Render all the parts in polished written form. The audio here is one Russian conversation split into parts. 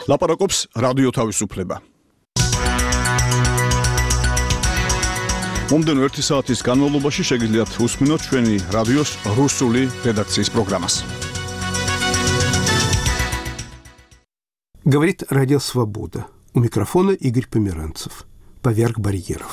ლაპარაკობს რადიო თავისუფლება. მომდენო 1 საათის განმავლობაში შეგიძლიათ უსმინოთ ჩვენი რადიოს რუსული редакციის პროგრამას. Говорит Радио Свобода. У микрофона Игорь Померанцев. Поверх барьеров.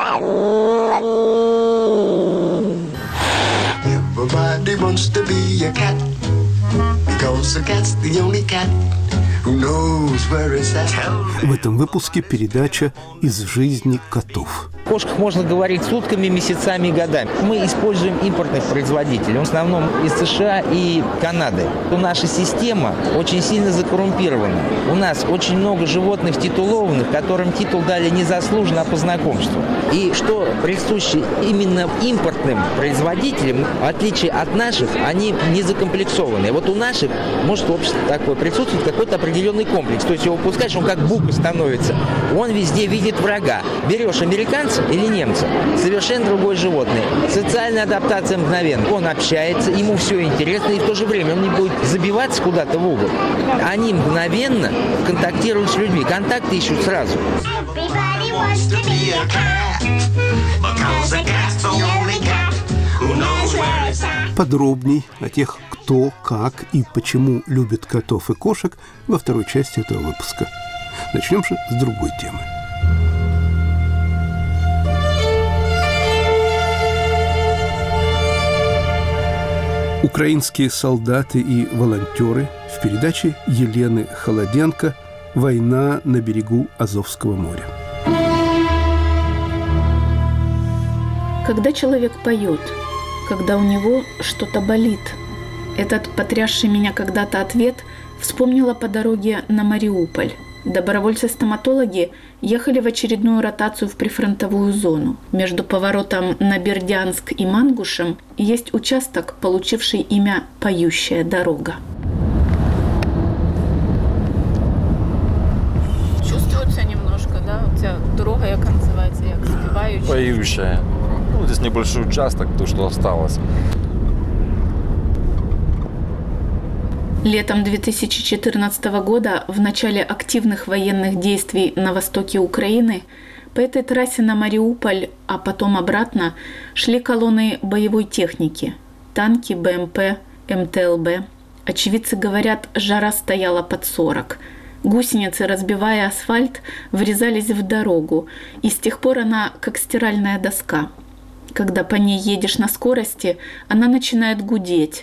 Everybody wants to be a cat because a cat's the only cat who knows where it's at. В этом выпуске передача «Из жизни котов». О кошках можно говорить сутками, месяцами и годами. Мы используем импортных производителей, в основном из США и Канады. Наша система очень сильно закоррумпирована. У нас очень много животных титулованных, которым титул дали незаслуженно, а по знакомству. И что присуще именно импортным производителям, в отличие от наших, они не закомплексованы. Вот у наших может в обществе такое присутствует какой-то определенный комплекс. То есть его пускаешь, он как бука становится. Он везде видит врага. Берешь американца или немца, совершенно другое животное. Социальная адаптация мгновенна. Он общается, ему все интересно, и в то же время он не будет забиваться куда-то в угол. Они мгновенно контактируют с людьми. Контакты ищут сразу. Подробней о тех, кто, как и почему любит котов и кошек во второй части этого выпуска. Начнем же с другой темы. Украинские солдаты и волонтеры в передаче Елены Холоденко «Война на берегу Азовского моря». Когда человек поет, когда у него что-то болит, этот потрясший меня когда-то ответ вспомнила по дороге на Мариуполь. Добровольцы-стоматологи ехали в очередную ротацию в прифронтовую зону. Между поворотом на Бердянск и Мангушем есть участок, получивший имя «Поющая дорога». Чувствуется немножко, да? У тебя дорога, как называется, как спевающая? Поющая. Ну, здесь небольшой участок, то, что осталось. Летом 2014 года, в начале активных военных действий на востоке Украины, по этой трассе на Мариуполь, а потом обратно, шли колонны боевой техники. Танки, БМП, МТЛБ. Очевидцы говорят, жара стояла под 40. Гусеницы, разбивая асфальт, врезались в дорогу, и с тех пор она как стиральная доска. Когда по ней едешь на скорости, она начинает гудеть.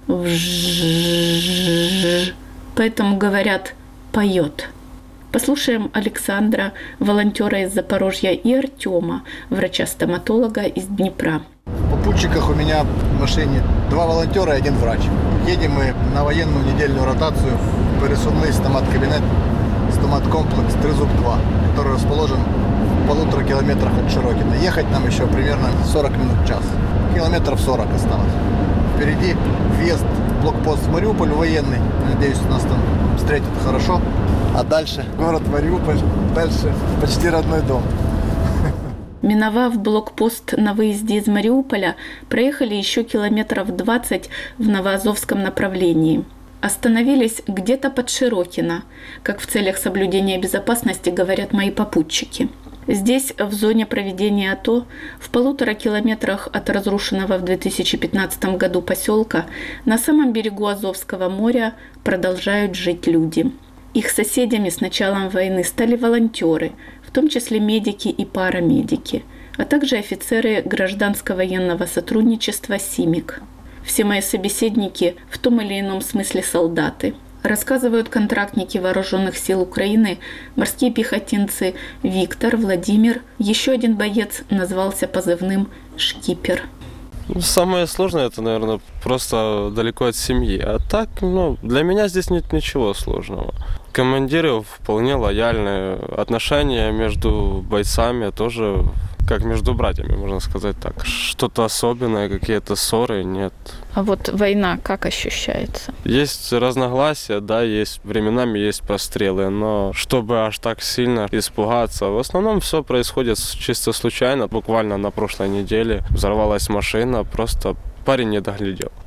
Поэтому говорят «поет». Послушаем Александра, волонтера из Запорожья, и Артема, врача-стоматолога из Днепра. В попутчиках у меня в машине 2 волонтера и 1 врач. Едем мы на военную недельную ротацию в пересувный стомат-кабинет, стомат-комплекс Трезуб-2, который расположен в 1,5 километрах от Широкина. Ехать нам еще примерно 40 минут в час. Километров 40 осталось. Впереди въезд в блокпост Мариуполь военный. Надеюсь, нас там встретят хорошо. А дальше город Мариуполь, дальше почти родной дом. Миновав блокпост на выезде из Мариуполя, проехали еще километров 20 в Новоазовском направлении. Остановились где-то под Широкино, как в целях соблюдения безопасности говорят мои попутчики. Здесь, в зоне проведения АТО, в 1,5 километрах от разрушенного в 2015 году поселка, на самом берегу Азовского моря продолжают жить люди. Их соседями с началом войны стали волонтеры, в том числе медики и парамедики, а также офицеры гражданско-военного сотрудничества СИМИК. Все мои собеседники в том или ином смысле солдаты. Рассказывают контрактники вооруженных сил Украины, морские пехотинцы Виктор, Владимир. Еще один боец назвался позывным «Шкипер». Самое сложное, это, наверное, просто далеко от семьи. А так, для меня здесь нет ничего сложного. Командиры вполне лояльные. Отношения между бойцами тоже как между братьями, можно сказать так. Что-то особенное, какие-то ссоры нет. А вот война как ощущается? Есть разногласия, да, временами есть прострелы, но чтобы аж так сильно испугаться, в основном все происходит чисто случайно. Буквально на прошлой неделе взорвалась машина, просто парень не доглядел.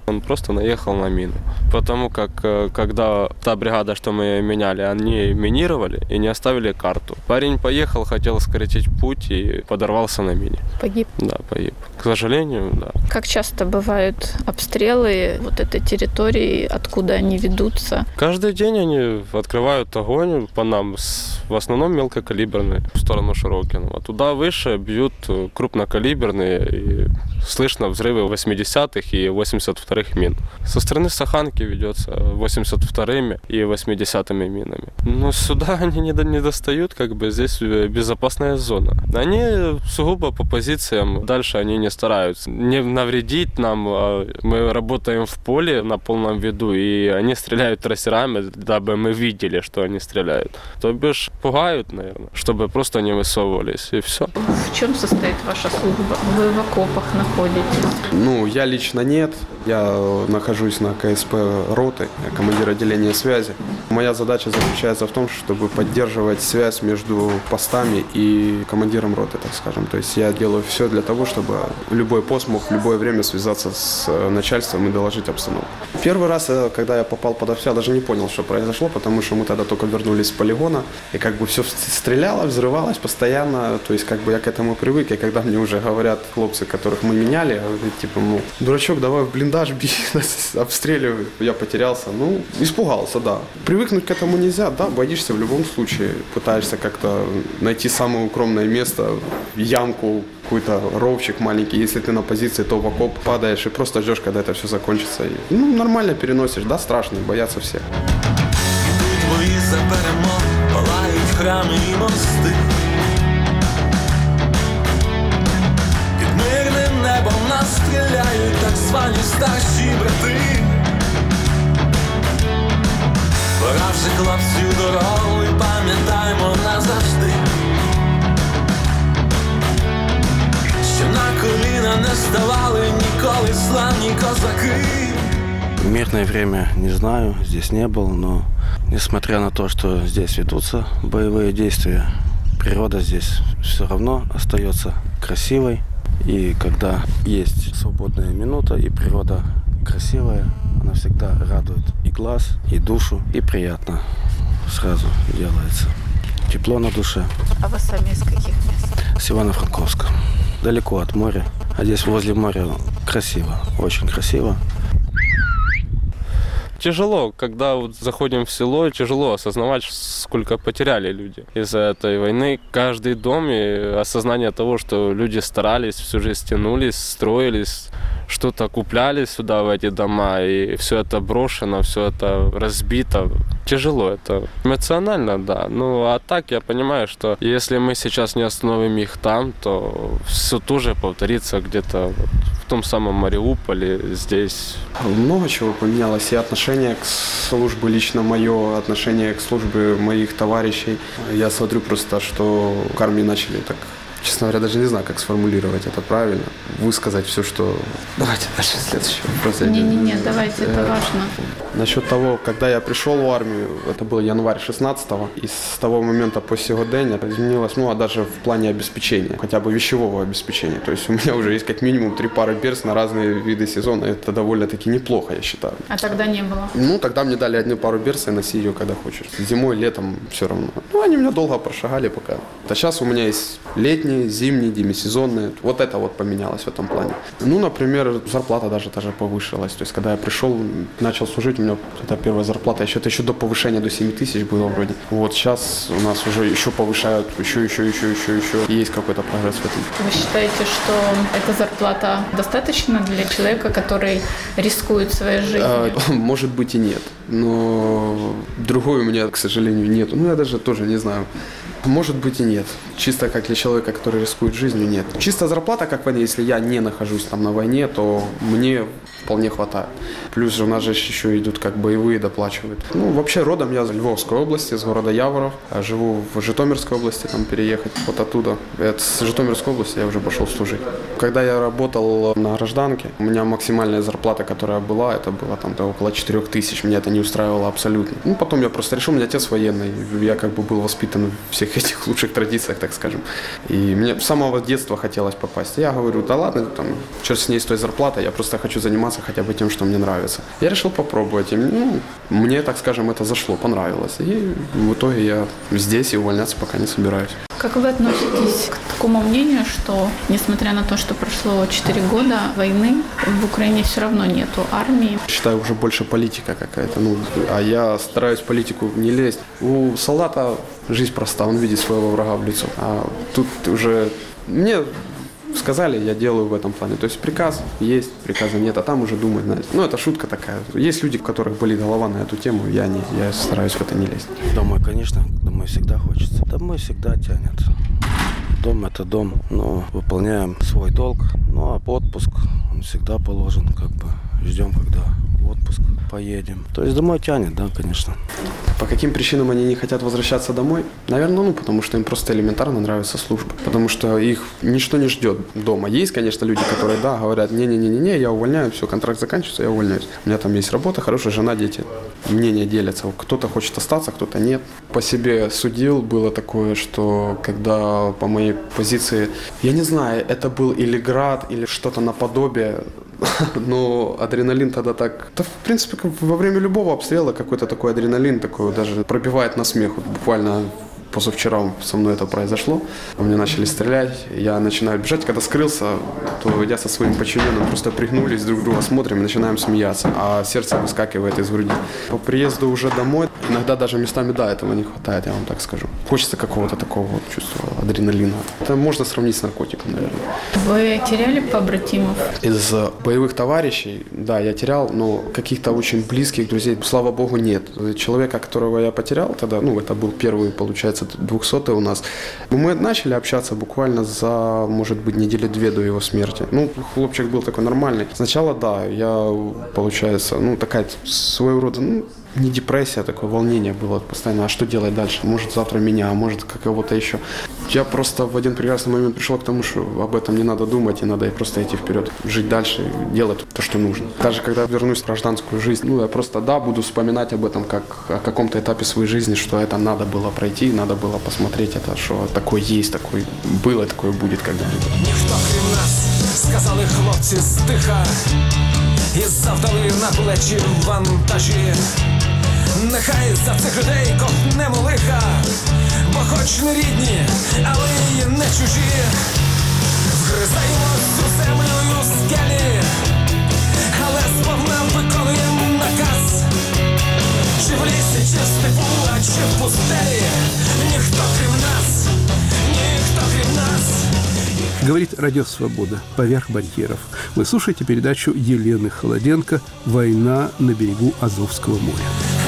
Он просто наехал на мину. Потому как, когда та бригада, что мы меняли, они минировали и не оставили карту. Парень поехал, хотел скоротить путь и подорвался на мине. Погиб? Да, погиб. К сожалению, да. Как часто бывают обстрелы вот этой территории, откуда они ведутся? Каждый день они открывают огонь по нам, в основном мелкокалиберные, в сторону Широкиного. Туда выше бьют крупнокалиберные, и слышно взрывы 80-х и 82-х мин. Со стороны Саханки ведется 82-ми и 80-ми минами. Но сюда они не достают, как бы здесь безопасная зона. Они сугубо по позициям, дальше они не стараются. Не навредить нам, мы работаем в поле на полном виду, и они стреляют трассерами, дабы мы видели, что они стреляют. То бишь пугают, наверное, чтобы просто не высовывались, и все. В чем состоит ваша служба? Вы в окопах находитесь? Ну, я лично нет. Я нахожусь на КСП роты, командир отделения связи. Моя задача заключается в том, чтобы поддерживать связь между постами и командиром роты, так скажем. То есть я делаю все для того, чтобы любой пост мог в любое время связаться с начальством и доложить обстановку. Первый раз, когда я попал под обстрел, даже не понял, что произошло, потому что мы тогда только вернулись с полигона, и как бы все стреляло, взрывалось постоянно. То есть как бы я к этому привык, и когда мне уже говорят хлопцы, которых мы меняли, типа, дурачок, давай в блиндаж, бей, нас обстреливают. Я потерялся, испугался, да. Привыкнуть к этому нельзя, да, боишься в любом случае. Пытаешься как-то найти самое укромное место, ямку, какой-то ровчик маленький. Если ты на позиции, то в окоп падаешь и просто ждешь, когда это все закончится. И, нормально переносишь, да, страшно, боятся все. Бої за перемог, палають храми і мости. Під мирним небом нас стріляють так звані старші брати. Пора вже, хлопці, дорогу і пам'ятаємо назавжди, що на коліна не ставали ніколи славні козаки. В мирное время не знаю, здесь не был, но несмотря на то, что здесь ведутся боевые действия, природа здесь все равно остается красивой. И когда есть свободная минута и природа красивая, она всегда радует и глаз, и душу, и приятно сразу делается. Тепло на душе. А вы сами из каких мест? С Ивано-Франковска. Далеко от моря. А здесь возле моря красиво, очень красиво. Тяжело, когда заходим в село, тяжело осознавать, сколько потеряли люди из-за этой войны. Каждый дом и осознание того, что люди старались, всю жизнь тянулись, строились, что-то купляли сюда, в эти дома, и все это брошено, все это разбито. Тяжело это. Эмоционально, да. А так я понимаю, что если мы сейчас не остановим их там, то все тоже повторится где-то в том самом Мариуполе, здесь. Много чего поменялось, и отношение к службе лично мое, отношение к службе моих товарищей. Я смотрю просто, что к армии начали так, честно говоря, даже не знаю, как сформулировать это правильно, высказать все, что... Давайте дальше следующий вопрос. Не, давайте, это важно. Насчет того, когда я пришел в армию, это был январь 16-го, и с того момента по сегодня изменилось, а даже в плане обеспечения, хотя бы вещевого обеспечения. То есть у меня уже есть как минимум 3 пары берц на разные виды сезона, это довольно-таки неплохо, я считаю. А тогда не было? Тогда мне дали 1 пару берц, и носи ее когда хочешь. Зимой, летом все равно. Они меня долго прошагали пока. А сейчас у меня есть летние, зимние, демисезонные. Вот это вот поменялось в этом плане. Например, зарплата даже повышилась. То есть, когда я пришел, начал служить, у меня это первая зарплата, это еще до повышения до 7 тысяч было вроде. Вот сейчас у нас уже еще повышают, еще. И есть какой-то прогресс в этом. Вы считаете, что эта зарплата достаточно для человека, который рискует своей жизнью? Может быть и нет. Но другой у меня, к сожалению, нет. Я даже тоже не знаю. Может быть и нет. Чисто как для человека, который рискует жизнью, нет. Чисто зарплата, как в войне, если я не нахожусь там на войне, то мне вполне хватает. Плюс же у нас же еще идут как боевые, доплачивают. Вообще родом я из Львовской области, с города Яворов. Живу в Житомирской области, там переехать вот оттуда. С Житомирской области я уже пошел служить. Когда я работал на гражданке, у меня максимальная зарплата, которая была, это было там около 4 тысяч. Меня это не устраивало абсолютно. Потом я просто решил, у меня отец военный. Я как бы был воспитан в всех этих лучших традициях, так скажем. И мне с самого детства хотелось попасть. Я говорю, да ладно, черт с ней, с той зарплатой, я просто хочу заниматься заниматься хотя бы тем, что мне нравится. Я решил попробовать, и мне, так скажем, это зашло, понравилось. И в итоге я здесь и увольняться пока не собираюсь. Как вы относитесь к такому мнению, что, несмотря на то, что прошло 4 года войны, в Украине все равно нету армии? Считаю, уже больше политика какая-то. А я стараюсь в политику не лезть. У солдата жизнь проста, он видит своего врага в лицо. А тут уже мне сказали, я делаю в этом плане. То есть приказ есть, приказа нет, а там уже думать надо. Это шутка такая. Есть люди, у которых болит голова на эту тему, я стараюсь в это не лезть. Домой, конечно, домой всегда хочется. Домой всегда тянет. Дом – это дом, но выполняем свой долг. А отпуск он всегда положен, ждем, когда в отпуск поедем. То есть домой тянет, да, конечно. По каким причинам они не хотят возвращаться домой? Наверное, потому что им просто элементарно нравится служба. Потому что их ничто не ждет дома. Есть, конечно, люди, которые, говорят, не-не-не, я увольняю, все, контракт заканчивается, я увольняюсь. У меня там есть работа, хорошая жена, дети. Мнения делятся. Кто-то хочет остаться, кто-то нет. По себе судил, было такое, что когда по моей позиции, я не знаю, это был или град, или что-то наподобие, но адреналин тогда так... Да, в принципе, во время любого обстрела какой-то такой адреналин, такой даже пробивает на смех. Буквально позавчера со мной это произошло. По мне начали стрелять, я начинаю бежать. Когда скрылся, то я со своим подчиненным просто пригнулись, друг друга смотрим и начинаем смеяться, а сердце выскакивает из груди. По приезду уже домой, иногда даже местами, этого не хватает, я вам так скажу. Хочется какого-то такого чувства адреналина. Это можно сравнить с наркотиком, наверное. Вы теряли побратимов? Из боевых товарищей, да, я терял, но каких-то очень близких друзей, слава богу, нет. Человека, которого я потерял тогда, это был первый, получается, 200-й у нас. Мы начали общаться буквально за, может быть, недели 2 до его смерти. Хлопчик был такой нормальный. Сначала, да, я, получается, такая своего рода, не депрессия, такое волнение было постоянно. А что делать дальше? Может, завтра меня, а может, кого-то еще. Я просто в один прекрасный момент пришел к тому, что об этом не надо думать, и надо просто идти вперед, жить дальше, делать то, что нужно. Даже когда вернусь в гражданскую жизнь, я просто, буду вспоминать об этом как о каком-то этапе своей жизни, что это надо было пройти, надо было посмотреть это, что такое есть, такое было, такое будет когда-нибудь. Ніхто крім нас, сказали хлопці стиха, і завдали на плечі вантажі. Нехай за цих людей ковтнемо лиха, бо хоч не рідні, але й не чужі. Вгризаємось у землю й у скелі, але сповна виконуємо наказ. Чи в лісі, чи в степу, а чи в пустелі, ніхто крім нас, ніхто крім нас. Говорит Радио Свобода, поверх барьеров. Вы слушаете передачу Елены Холоденко «Война на берегу Азовского моря».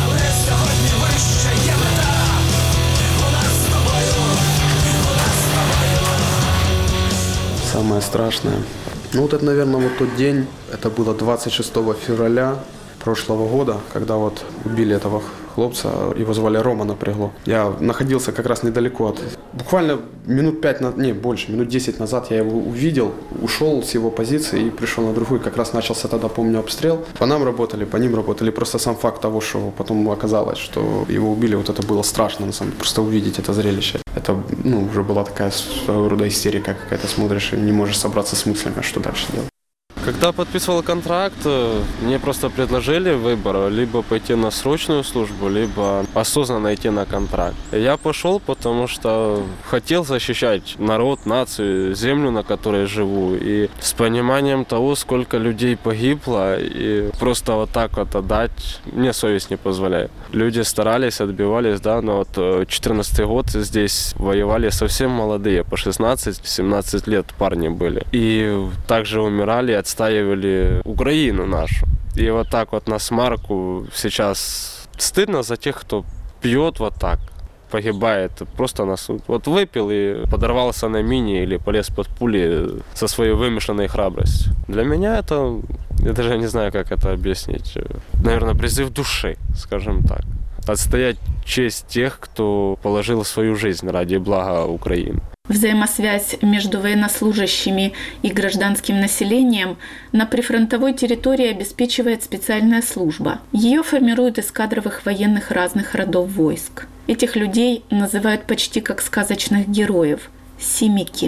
Самое страшное. Это, наверное, тот день, это было 26 февраля прошлого года, когда убили этого хлопца, его звали Рома Напрягло. Я находился как раз недалеко от... Буквально минут 10 назад я его увидел, ушел с его позиции и пришел на другую. Как раз начался тогда, помню, обстрел. По нам работали, по ним работали. Просто сам факт того, что потом оказалось, что его убили, это было страшно, на самом деле. Просто увидеть это зрелище. Это, уже была такая своего рода истерика какая-то. Смотришь и не можешь собраться с мыслями, что дальше делать. Когда подписывал контракт, мне просто предложили выбор, либо пойти на срочную службу, либо осознанно идти на контракт. Я пошел, потому что хотел защищать народ, нацию, землю, на которой живу. И с пониманием того, сколько людей погибло, и просто так отдать, мне совесть не позволяет. Люди старались, отбивались, но 14-й год здесь воевали совсем молодые, по 16-17 лет парни были. И также умирали, отстаивали Украину нашу. И так на смарку сейчас стыдно за тех, кто пьет так, погибает. Просто нас выпил и подорвался на мине или полез под пули со своей вымышленной храбростью. Для меня это, я даже не знаю, как это объяснить, наверное, призыв души, скажем так. Отстоять честь тех, кто положил свою жизнь ради блага Украины. Взаимосвязь между военнослужащими и гражданским населением на прифронтовой территории обеспечивает специальная служба. Ее формируют из кадровых военных разных родов войск. Этих людей называют почти как сказочных героев – «семики».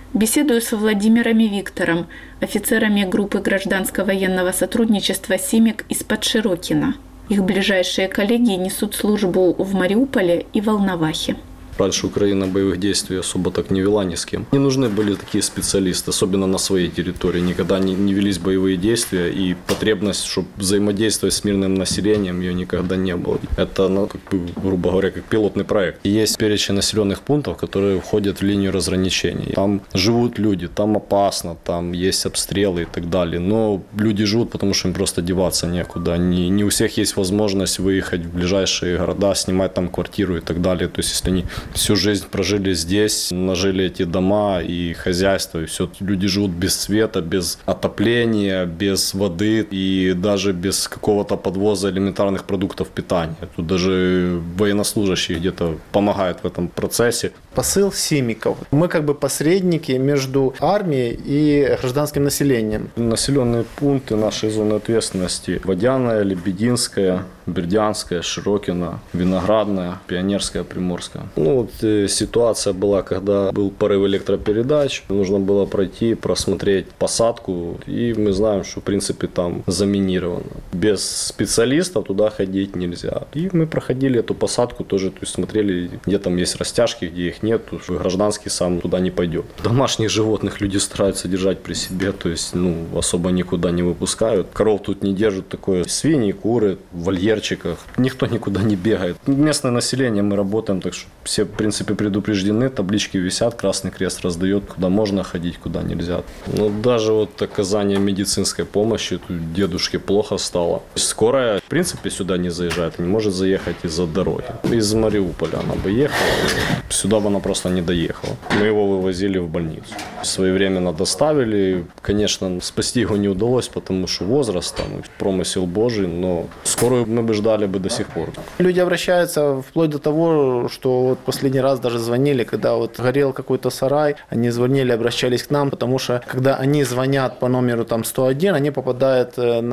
Беседую с Владимиром и Виктором, офицерами группы гражданско-военного сотрудничества «Симик» из Подширокина. Их ближайшие коллеги несут службу в Мариуполе и Волновахе. Раньше Украина боевых действий особо так не вела ни с кем. Не нужны были такие специалисты, особенно на своей территории. Никогда не велись боевые действия, и потребность, чтобы взаимодействовать с мирным населением, ее никогда не было. Это, грубо говоря, как пилотный проект. И есть перечень населенных пунктов, которые входят в линию разграничения. Там живут люди, там опасно, там есть обстрелы и так далее. Но люди живут, потому что им просто деваться некуда. Не у всех есть возможность выехать в ближайшие города, снимать там квартиру и так далее. То есть, если они всю жизнь прожили здесь, нажили эти дома и хозяйство, и все. Люди живут без света, без отопления, без воды и даже без какого-то подвоза элементарных продуктов питания. Тут даже военнослужащие где-то помогают в этом процессе. Посыл Симиков. Мы как бы посредники между армией и гражданским населением. Населенные пункты нашей зоны ответственности: Водяная, Лебединская, Бердянская, Широкино, Виноградная, Пионерская, Приморская. Ситуация была, когда был порыв электропередач, нужно было пройти, просмотреть посадку, и мы знаем, что в принципе там заминировано. Без специалистов туда ходить нельзя. И мы проходили эту посадку тоже, то есть смотрели, где там есть растяжки, где их нет, гражданский сам туда не пойдет. Домашних животных люди стараются держать при себе, то есть особо никуда не выпускают. Коров тут не держат, такое свиньи, куры, в вольерчиках. Никто никуда не бегает. Местное население, мы работаем, так что все, в принципе, предупреждены, таблички висят, Красный Крест раздает, куда можно ходить, куда нельзя. Но даже оказание медицинской помощи, тут дедушке плохо стало. Скорая, в принципе, сюда не заезжает, не может заехать из-за дороги. Из Мариуполя она бы ехала, сюда бы она просто не доехала. Мы его вывозили в больницу. Своевременно доставили. Конечно, спасти его не удалось, потому что возраст, промысел Божий, но скорую мы бы ждали бы до сих пор. Люди обращаются вплоть до того, что последний раз даже звонили, когда горел какой-то сарай, они звонили, обращались к нам, потому что когда они звонят по номеру 101, они попадают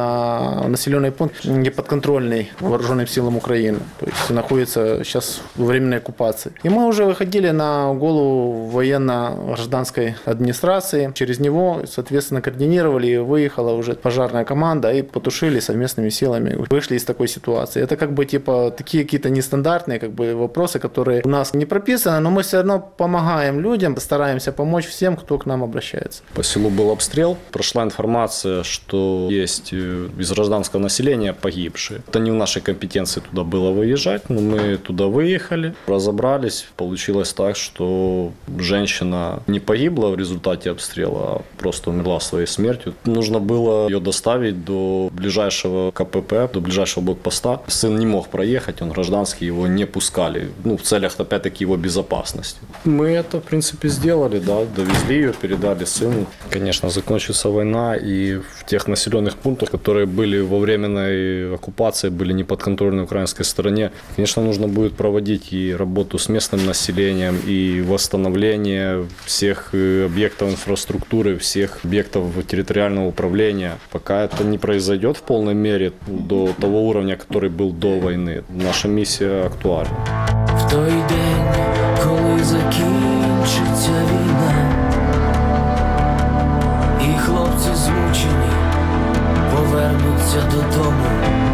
на населенный пункт, не подконтрольный вооруженным силам Украины, то есть находится сейчас в временной оккупации. И мы уже выходили на голову военно-гражданской администрации, через него, соответственно, координировали, и выехала уже пожарная команда, и потушили совместными силами, вышли из такой ситуации. Это такие какие-то нестандартные вопросы, которые у нас не прописано, но мы все равно помогаем людям, стараемся помочь всем, кто к нам обращается. По селу был обстрел. Прошла информация, что есть из гражданского населения погибшие. Это не в нашей компетенции туда было выезжать, но мы туда выехали, разобрались. Получилось так, что женщина не погибла в результате обстрела, а просто умерла своей смертью. Нужно было ее доставить до ближайшего КПП, до ближайшего блокпоста. Сын не мог проехать, он гражданский, его не пускали. В целях, опять-таки, его безопасности. Мы это, в принципе, сделали, довезли ее, передали сыну. Конечно, закончится война, и в тех населенных пунктах, которые были во временной оккупации, были не подконтрольны украинской стороне, конечно, нужно будет проводить и работу с местным населением, и восстановление всех объектов инфраструктуры, всех объектов территориального управления. Пока это не произойдет в полной мере до того уровня, который был до войны, наша миссия актуальна. В той день, коли закінчиться війна, і хлопці змучені повернуться додому,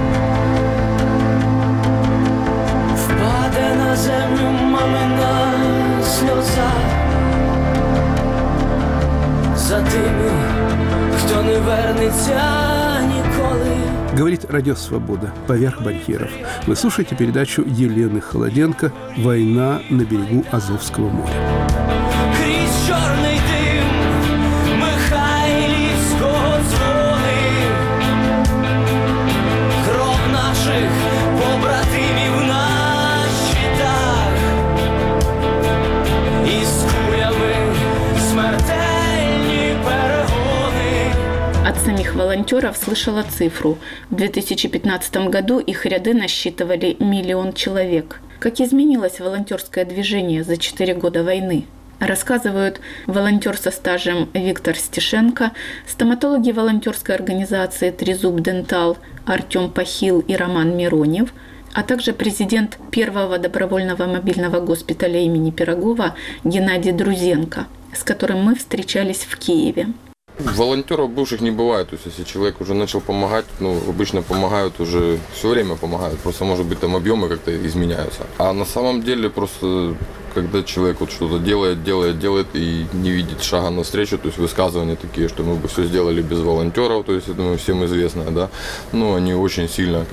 впаде на землю мамина сльоза за тими, хто не вернеться ніколи. Говорит Радио Свобода. Поверх барьеров. Вы слушаете передачу Елены Холоденко «Война на берегу Азовского моря». Крізь чорний дим Михайлівського дзвони, кров наших побратимів на щитах, із кулями смертельні перегони. От самих волонтеров слышала цифру. В 2015 году их ряды насчитывали 1 миллион человек. Как изменилось волонтерское движение за 4 года войны? Рассказывают волонтер со стажем Виктор Стешенко, стоматологи волонтерской организации «Трезуб Дентал» Артем Пахил и Роман Миронев, а также президент первого добровольного мобильного госпиталя имени Пирогова Геннадий Друзенко. с которым мы встречались в Киеве. Волонтеров бывших не бывает, то есть если человек уже начал помогать, обычно помогают уже, все время помогают, просто может быть там объемы как-то изменяются. А на самом деле просто когда человек вот что-то делает и не видит шага навстречу, то есть высказывания такие, что мы бы все сделали без волонтеров, то есть я думаю, всем известно, да, они очень сильно,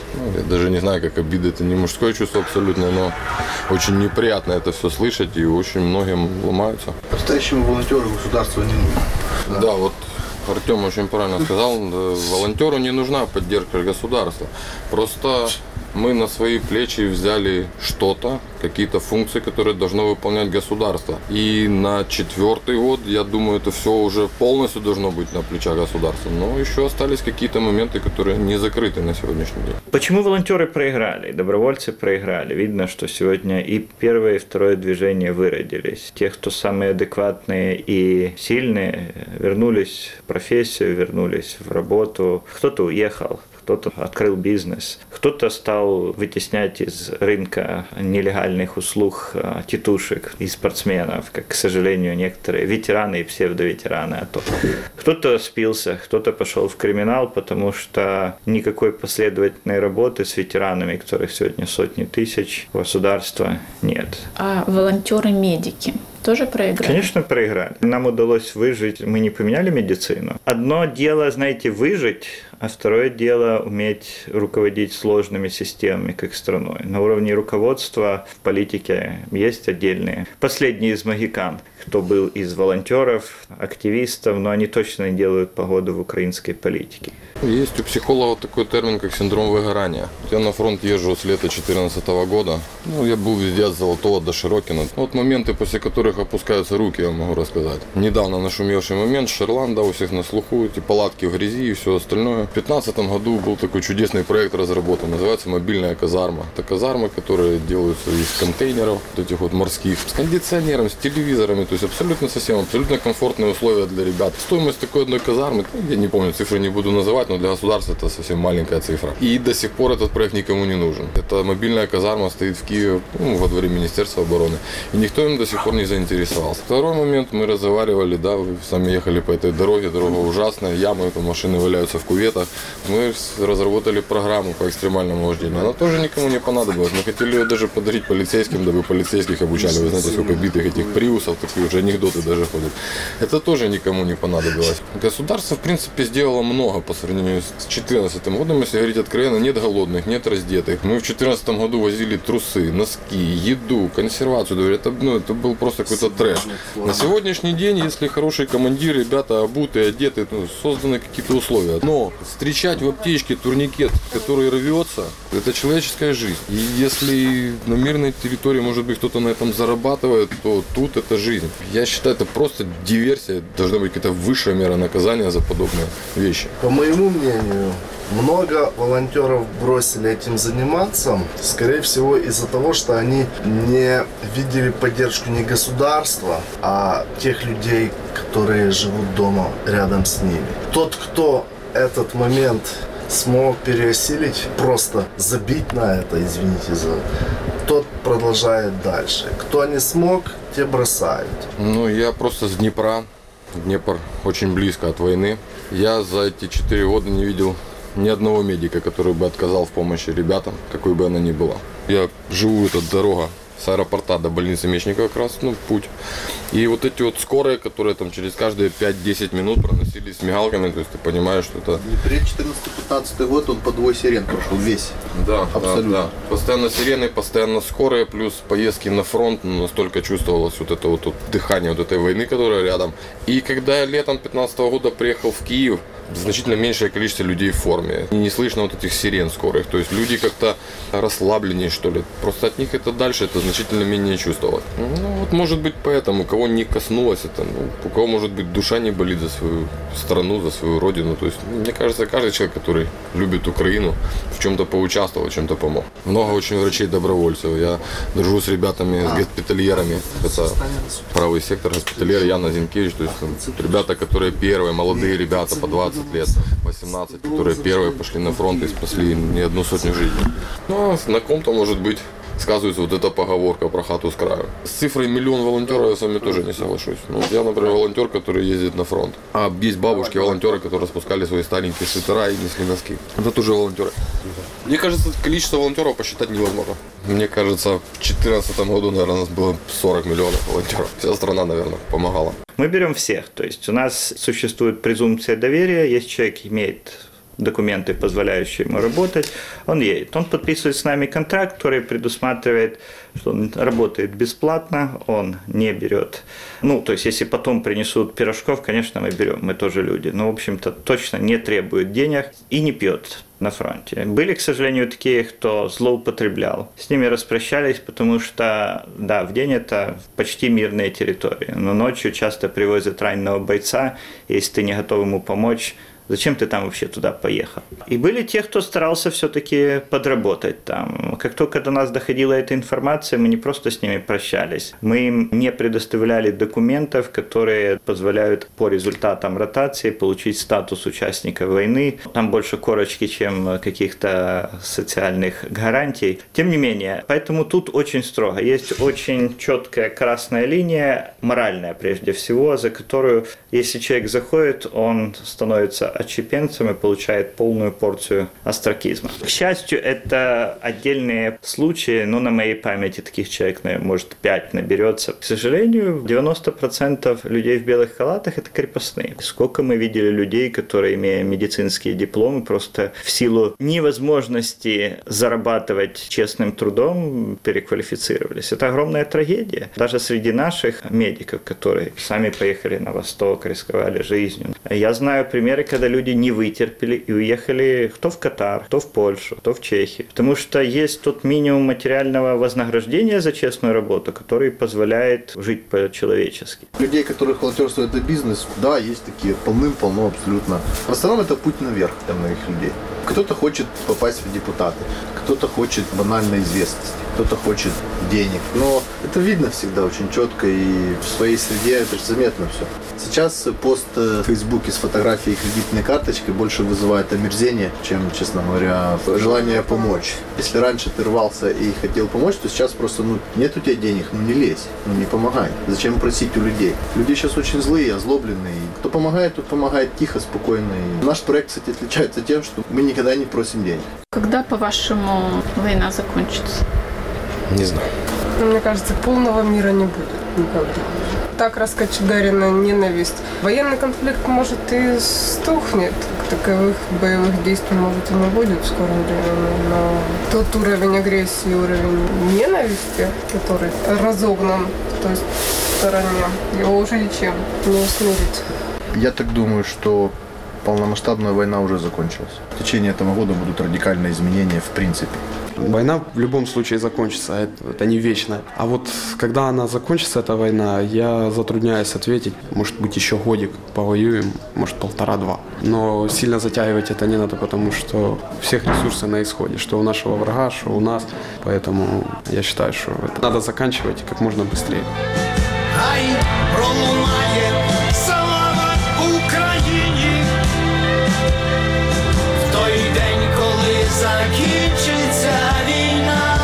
я даже не знаю, как обида, это не мужское чувство абсолютно, но очень неприятно это все слышать и очень многим ломаются. По-настоящему волонтеру государства не нужно. Да, вот Артем очень правильно сказал, волонтеру не нужна поддержка государства, просто мы на свои плечи взяли что-то, какие-то функции, которые должно выполнять государство. И на 4-й год, я думаю, это все уже полностью должно быть на плечах государства. Но еще остались какие-то моменты, которые не закрыты на сегодняшний день. Почему волонтеры проиграли, добровольцы проиграли? Видно, что сегодня и первое, и второе движение выродились. Те, кто самые адекватные и сильные, вернулись в профессию, вернулись в работу. Кто-то уехал. Кто-то открыл бизнес, кто-то стал вытеснять из рынка нелегальных услуг тетушек и спортсменов, как, к сожалению, некоторые ветераны и псевдоветераны АТО. Кто-то спился, кто-то пошел в криминал, потому что никакой последовательной работы с ветеранами, которых сегодня сотни тысяч, у государства нет. А волонтеры-медики тоже проиграли? Конечно, проиграли. Нам удалось выжить, мы не поменяли медицину. Одно дело, знаете, выжить, а второе дело уметь руководить сложными системами, как страной. На уровне руководства в политике есть отдельные. Последний из могикан, кто был из волонтеров, активистов, но они точно не делают погоду в украинской политике. Есть у психологов такой термин, как синдром выгорания. Я на фронт езжу с лета 2014 года. Я был везде от Золотого до Широкина. Вот моменты, после которых опускаются руки, я могу рассказать. Недавно нашумевший момент, Шерлан, да, у всех на слуху, эти палатки в грязи и все остальное. В 2015 году был такой чудесный проект разработан, называется «Мобильная казарма». Это казармы, которые делаются из контейнеров, вот этих вот морских, с кондиционером, с телевизорами, то есть абсолютно совсем, абсолютно комфортные условия для ребят. Стоимость такой одной казармы, я не помню, цифры не буду называть, но для государства это совсем маленькая цифра. И до сих пор этот проект никому не нужен. Эта мобильная казарма стоит в Киеве, во дворе Министерства обороны, и никто им до сих пор не заинтересовался. Второй момент, мы разговаривали, да, вы сами ехали по этой дороге, дорога ужасная, ямы, машины валяются в кюветах. Мы разработали программу по экстремальному вождению. Она тоже никому не понадобилась. Мы хотели ее даже подарить полицейским, дабы полицейских обучали. Вы знаете, сколько битых этих приусов, такие уже анекдоты даже ходят. Это тоже никому не понадобилось. Государство, в принципе, сделало много по сравнению с 2014 годом. Если говорить откровенно, нет голодных, нет раздетых. Мы в 2014 году возили трусы, носки, еду, консервацию. Это был просто какой-то трэш. На сегодняшний день, если хороший командир, ребята обуты, одеты, созданы какие-то условия. Но встречать в аптечке турникет, который рвется, это человеческая жизнь. И если на мирной территории, может быть, кто-то на этом зарабатывает, то тут это жизнь. Я считаю, это просто диверсия. Должна быть какая-то высшая мера наказания за подобные вещи. По моему мнению, много волонтеров бросили этим заниматься, скорее всего, из-за того, что они не видели поддержку не государства, а тех людей, которые живут дома рядом с ними. Тот, кто этот момент смог переосилить, просто забить на это, извините за... Тот продолжает дальше. Кто не смог, те бросают. Я просто с Днепра. Днепр очень близко от войны. Я за эти 4 года не видел ни одного медика, который бы отказал в помощи ребятам, какой бы она ни была. Я живу, эта дорога с аэропорта до больницы Мечникова как раз, путь. И вот эти вот скорые, которые там через каждые 5-10 минут проносились с мигалками, то есть ты понимаешь, что это... В Днепре 14-15 год он по 2 сирен прошел весь. Да, абсолютно. Да. Постоянно сирены, постоянно скорые, плюс поездки на фронт, настолько чувствовалось вот это вот дыхание вот этой войны, которая рядом. И когда я летом 2015 года приехал в Киев, значительно меньшее количество людей в форме. И не слышно вот этих сирен скорых. То есть люди как-то расслабленнее, что ли. Просто от них это дальше, это значительно менее чувствовалось. Вот может быть поэтому, кого не коснулось это, у кого может быть душа не болит за свою страну, за свою родину. То есть, мне кажется, каждый человек, который любит Украину, в чем-то поучаствовал, в чем-то помог. Много очень врачей-добровольцев. Я дружу с ребятами, с госпитальерами. Это правый сектор, госпитальер Яна Зинкевич. То есть ребята, которые первые, молодые ребята по 20 лет, 18, которые первые пошли на фронт и спасли не одну сотню жизней. На ком-то, может быть, сказывается вот эта поговорка про хату с краю. С цифрой 1 миллион волонтеров я с вами тоже не соглашусь. Ну, я, например, волонтер, который ездит на фронт. А есть бабушки-волонтеры, которые распускали свои старенькие свитера и несли носки. Это тоже волонтеры. Мне кажется, количество волонтеров посчитать невозможно. Мне кажется, в 2014 году, наверное, у нас было 40 миллионов волонтеров. Вся страна, наверное, помогала. Мы берем всех. То есть у нас существует презумпция доверия. Если человек имеет документы, позволяющие ему работать, он едет. Он подписывает с нами контракт, который предусматривает, что он работает бесплатно, он не берет. Ну, то есть, если потом принесут пирожков, конечно, мы берем, мы тоже люди. Но, в общем-то, точно не требует денег и не пьет на фронте. Были, к сожалению, такие, кто злоупотреблял. С ними распрощались, потому что, да, в день это почти мирные территории, но ночью часто привозят раненого бойца, если ты не готов ему помочь, зачем ты там вообще туда поехал? И были те, кто старался все-таки подработать там. Как только до нас доходила эта информация, мы не просто с ними прощались. Мы им не предоставляли документов, которые позволяют по результатам ротации получить статус участника войны. Там больше корочки, чем каких-то социальных гарантий. Тем не менее, поэтому тут очень строго. Есть очень четкая красная линия, моральная прежде всего, за которую, если человек заходит, он становится отщепенцем и получает полную порцию остракизма. К счастью, это отдельные случаи, но на моей памяти таких человек, может, 5 наберется. К сожалению, 90% людей в белых халатах – это крепостные. Сколько мы видели людей, которые, имея медицинские дипломы, просто в силу невозможности зарабатывать честным трудом переквалифицировались. Это огромная трагедия. Даже среди наших медиков, которые сами поехали на Восток, рисковали жизнью. Я знаю примеры, когда люди не вытерпели и уехали кто в Катар, кто в Польшу, кто в Чехию. Потому что есть тот минимум материального вознаграждения за честную работу, который позволяет жить по-человечески. Людей, которых волонтерство это бизнес, да, есть такие, полным-полно абсолютно. В основном это путь наверх для многих людей. Кто-то хочет попасть в депутаты, кто-то хочет банальной известности, кто-то хочет денег. Но это видно всегда очень четко, и в своей среде это же заметно все. Сейчас пост в Фейсбуке с фотографией кредитной карточкой больше вызывает омерзение, чем, честно говоря, желание помочь. Если раньше ты рвался и хотел помочь, то сейчас просто, нет у тебя денег, не лезь, не помогай. Зачем просить у людей? Люди сейчас очень злые, озлобленные. Кто помогает, тот помогает тихо, спокойно. И наш проект, кстати, отличается тем, что мы никогда не просим денег. Когда, по-вашему, война закончится? Не знаю. Мне кажется, полного мира не будет никогда. Так раскочегарена ненависть. Военный конфликт, может, и стухнет. Таковых боевых действий, может, и не будет в скором времени. Но тот уровень агрессии, уровень ненависти, который разогнан в той стороне, его уже ничем не усмирить. Я так думаю, что полномасштабная война уже закончилась. В течение этого года будут радикальные изменения в принципе. Война в любом случае закончится, это не вечно. А вот когда она закончится, эта война, я затрудняюсь ответить. Может быть, еще годик повоюем, может, 1,5-2. Но сильно затягивать это не надо, потому что всех ресурсов на исходе, что у нашего врага, что у нас. Поэтому я считаю, что это надо заканчивать как можно быстрее. Закінчиться війна.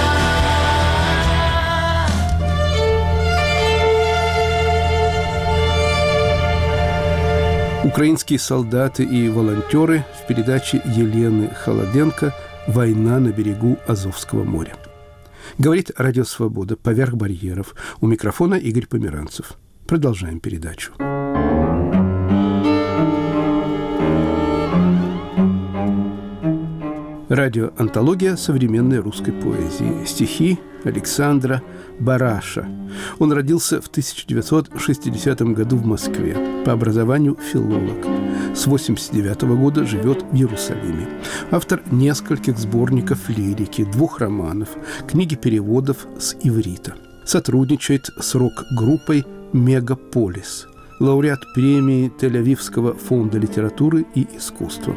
Украинские солдаты и волонтеры в передаче Елены Холоденко «Война на берегу Азовского моря». Говорит Радио Свобода «Поверх барьеров». У микрофона Игорь Померанцев. Продолжаем передачу. Радиоантология современной русской поэзии. Стихи Александра Бараша. Он родился в 1960 году в Москве. По образованию филолог. С 1989 года живет в Иерусалиме. Автор нескольких сборников лирики, 2 романов, книги переводов с иврита. Сотрудничает с рок-группой «Мегаполис». Лауреат премии Тель-Авивского фонда литературы и искусства.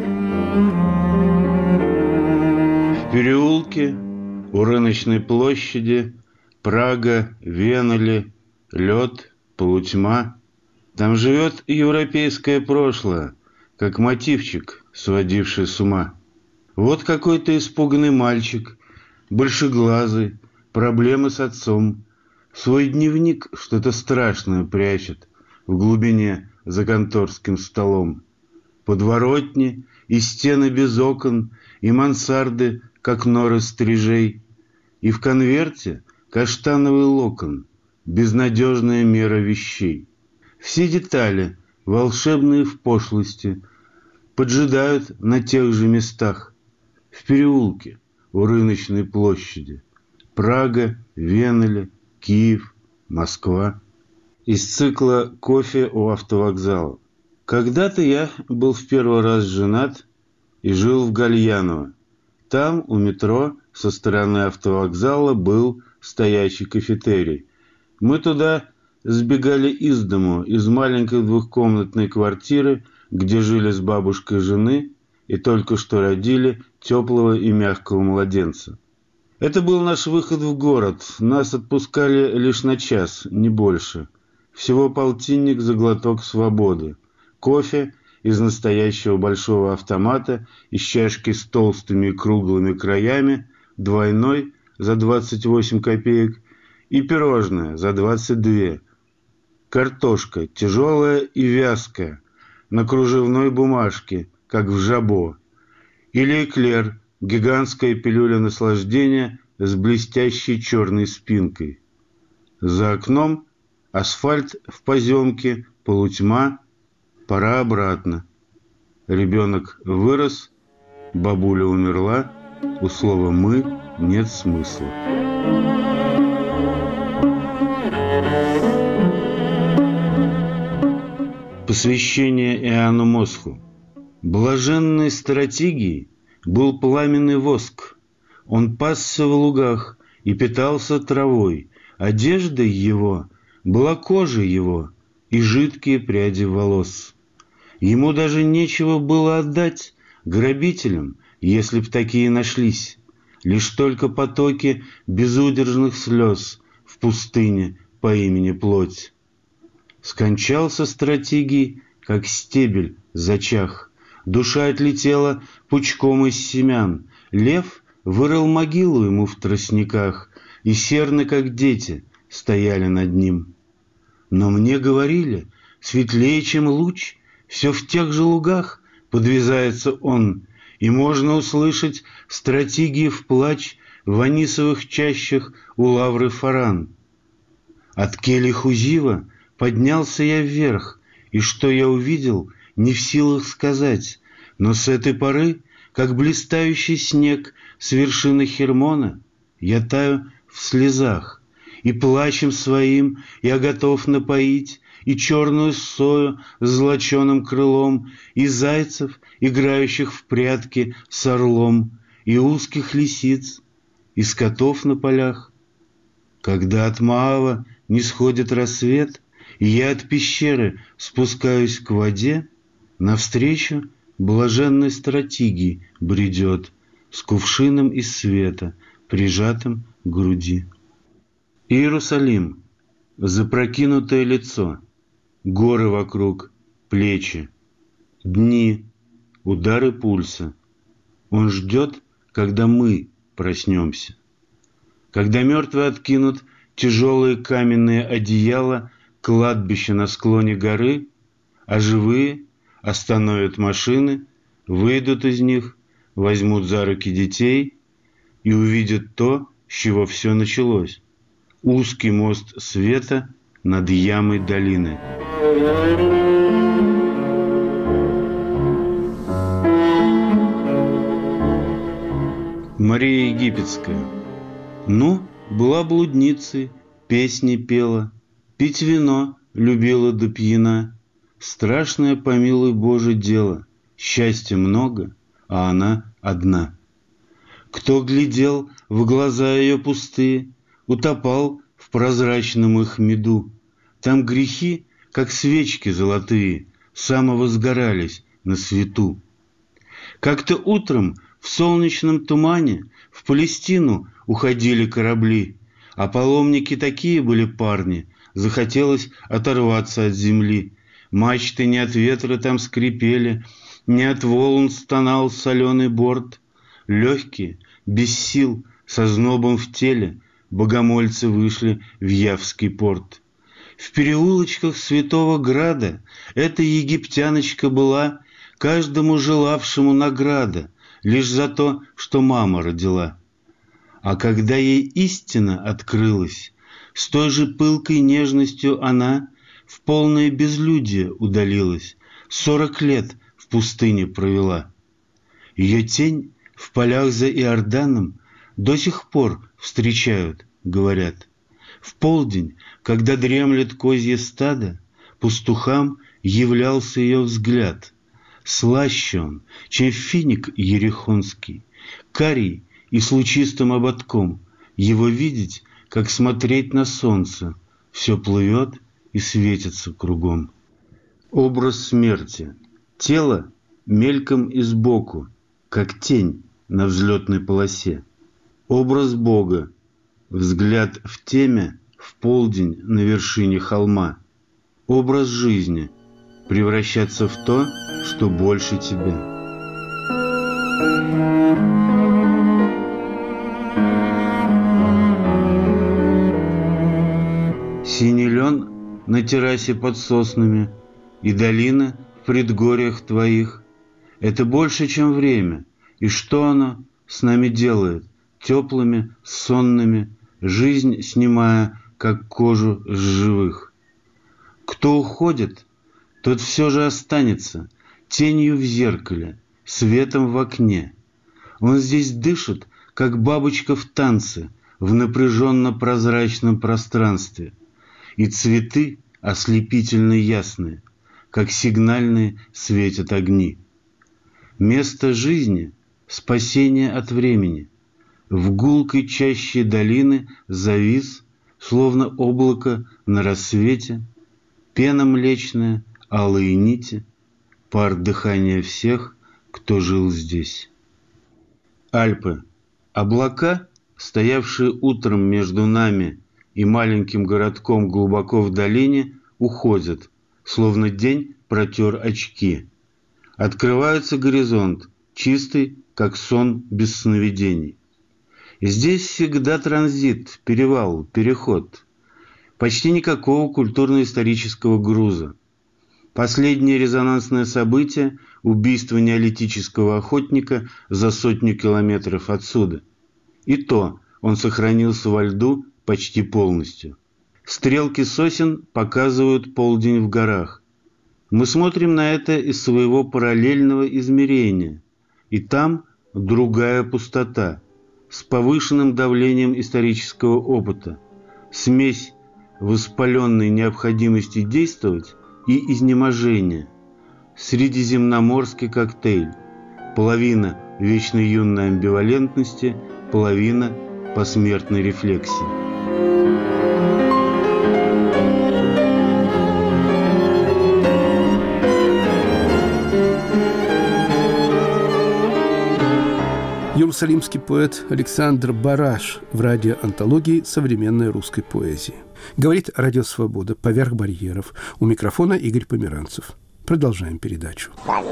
В переулке, у рыночной площади, Прага, Венели, лед, полутьма. Там живет европейское прошлое, как мотивчик, сводивший с ума. Вот какой-то испуганный мальчик большеглазый, проблемы с отцом. Свой дневник что-то страшное прячет в глубине за конторским столом. Подворотни и стены без окон, и мансарды, как норы стрижей, и в конверте каштановый локон, безнадежная мера вещей. Все детали, волшебные в пошлости, поджидают на тех же местах, в переулке у рыночной площади. Прага, Венели, Киев, Москва. Из цикла «Кофе у автовокзала». Когда-то я был в первый раз женат и жил в Гальяново. Там, у метро, со стороны автовокзала был стоячий кафетерий. Мы туда сбегали из дому, из маленькой двухкомнатной квартиры, где жили с бабушкой жены и только что родили теплого и мягкого младенца. Это был наш выход в город. Нас отпускали лишь на час, не больше. Всего полтинник за глоток свободы. Кофе из настоящего большого автомата, из чашки с толстыми и круглыми краями, двойной за 28 копеек и пирожное за 22. Картошка тяжелая и вязкая, на кружевной бумажке, как в жабо. Или эклер, гигантская пилюля наслаждения с блестящей черной спинкой. За окном асфальт в поземке, полутьма, пора обратно. Ребенок вырос, бабуля умерла, у слова «мы» нет смысла. Посвящение Иоанну Мосху. Блаженной стратегией был пламенный воск. Он пасся в лугах и питался травой. Одеждой его была кожа его и жидкие пряди волос. Ему даже нечего было отдать грабителям, если б такие нашлись. Лишь только потоки безудержных слез в пустыне по имени Плоть. Скончался стратегий, как стебель зачах. Душа отлетела пучком из семян. Лев вырыл могилу ему в тростниках, и серны, как дети, стояли над ним. Но мне говорили, светлее, чем луч, все в тех же лугах подвязается он, и можно услышать стратегии в плач в анисовых чащах у лавры Фаран. От кельи Хузива поднялся я вверх, и что я увидел, не в силах сказать, но с этой поры, как блистающий снег с вершины Хермона, я таю в слезах, и плачем своим я готов напоить и черную сою с золоченым крылом, и зайцев, играющих в прятки с орлом, и узких лисиц, и скотов на полях. Когда от Маава не сходит рассвет, и я от пещеры спускаюсь к воде, навстречу блаженной стратегии бредет с кувшином из света, прижатым к груди. Иерусалим, запрокинутое лицо, горы вокруг, плечи, дни, удары пульса. Он ждет, когда мы проснемся. Когда мертвые откинут тяжелые каменные одеяла кладбища на склоне горы, а живые остановят машины, выйдут из них, возьмут за руки детей и увидят то, с чего все началось. Узкий мост света над ямой долины. Мария Египетская. Ну, была блудницей, песни пела, пить вино любила до пьяна. Страшное, помилуй Боже, дело, счастья много, а она одна. Кто глядел в глаза ее пустые, утопал в прозрачном их меду. Там грехи, как свечки золотые, самовозгорались на свету. Как-то утром в солнечном тумане в Палестину уходили корабли, а паломники такие были парни, захотелось оторваться от земли. Мачты не от ветра там скрипели, не от волн стонал соленый борт. Легкие, без сил, Со знобом в теле богомольцы вышли в Явский порт. В переулочках Святого Града эта египтяночка была каждому желавшему награда лишь за то, что мама родила. А когда ей истина открылась, с той же пылкой нежностью она в полное безлюдие удалилась, 40 лет в пустыне провела. Ее тень в полях за Иорданом до сих пор встречают, говорят. В полдень, когда дремлет козье стадо, пастухам являлся ее взгляд. Слаще он, чем финик ерехонский, карий и с лучистым ободком. Его видеть, как смотреть на солнце, все плывет и светится кругом. Образ смерти. Тело мельком и сбоку, как тень на взлетной полосе. Образ Бога. Взгляд в теме в полдень на вершине холма. Образ жизни. Превращаться в то, что больше тебя. Синий лен на террасе под соснами и долина в предгорьях твоих. Это больше, чем время. И что оно с нами делает? Теплыми, сонными, жизнь снимая, как кожу с живых. Кто уходит, тот все же останется тенью в зеркале, светом в окне. Он здесь дышит, как бабочка в танце, в напряженно-прозрачном пространстве. И цветы ослепительно ясные, как сигнальные светят огни. Место жизни — спасение от времени. В гулкой чаще долины завис, словно облако на рассвете, пена млечная, алые нити, пар дыхания всех, кто жил здесь. Альпы. Облака, стоявшие утром между нами и маленьким городком глубоко в долине, уходят, словно день протер очки. Открывается горизонт, чистый, как сон без сновидений. Здесь всегда транзит, перевал, переход. Почти никакого культурно-исторического груза. Последнее резонансное событие – убийство неолитического охотника за 100 километров отсюда. И то он сохранился во льду почти полностью. Стрелки сосен показывают полдень в горах. Мы смотрим на это из своего параллельного измерения. И там другая пустота с повышенным давлением исторического опыта. Смесь воспаленной необходимости действовать и изнеможения. Средиземноморский коктейль. Половина вечно юной амбивалентности, половина посмертной рефлексии. Иерусалимский поэт Александр Бараш в радиоантологии современной русской поэзии. Говорит Радио Свобода «Поверх барьеров». У микрофона Игорь Померанцев. Продолжаем передачу.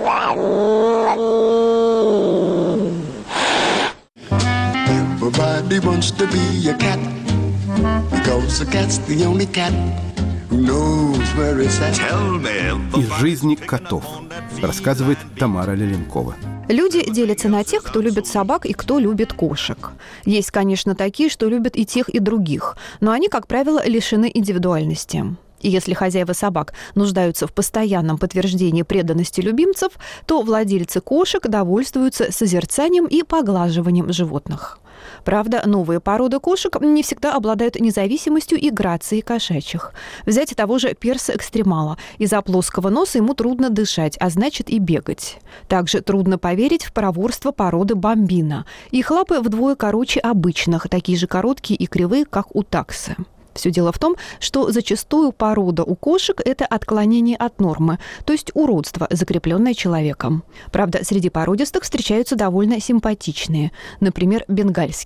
Everybody wants to be a cat, because a cat's the only cat who knows where it's at. Из жизни котов рассказывает Тамара Леленкова. Люди делятся на тех, кто любит собак и кто любит кошек. Есть, конечно, такие, что любят и тех, и других, но они, как правило, лишены индивидуальности. И если хозяева собак нуждаются в постоянном подтверждении преданности любимцев, то владельцы кошек довольствуются созерцанием и поглаживанием животных. Правда, новые породы кошек не всегда обладают независимостью и грацией кошачьих. Взять того же перса-экстремала. Из-за плоского носа ему трудно дышать, а значит и бегать. Также трудно поверить в проворство породы бомбина. Их лапы вдвое короче обычных, такие же короткие и кривые, как у таксы. Все дело в том, что зачастую порода у кошек – это отклонение от нормы, то есть уродство, закрепленное человеком. Правда, среди породистых встречаются довольно симпатичные, например, бенгальские.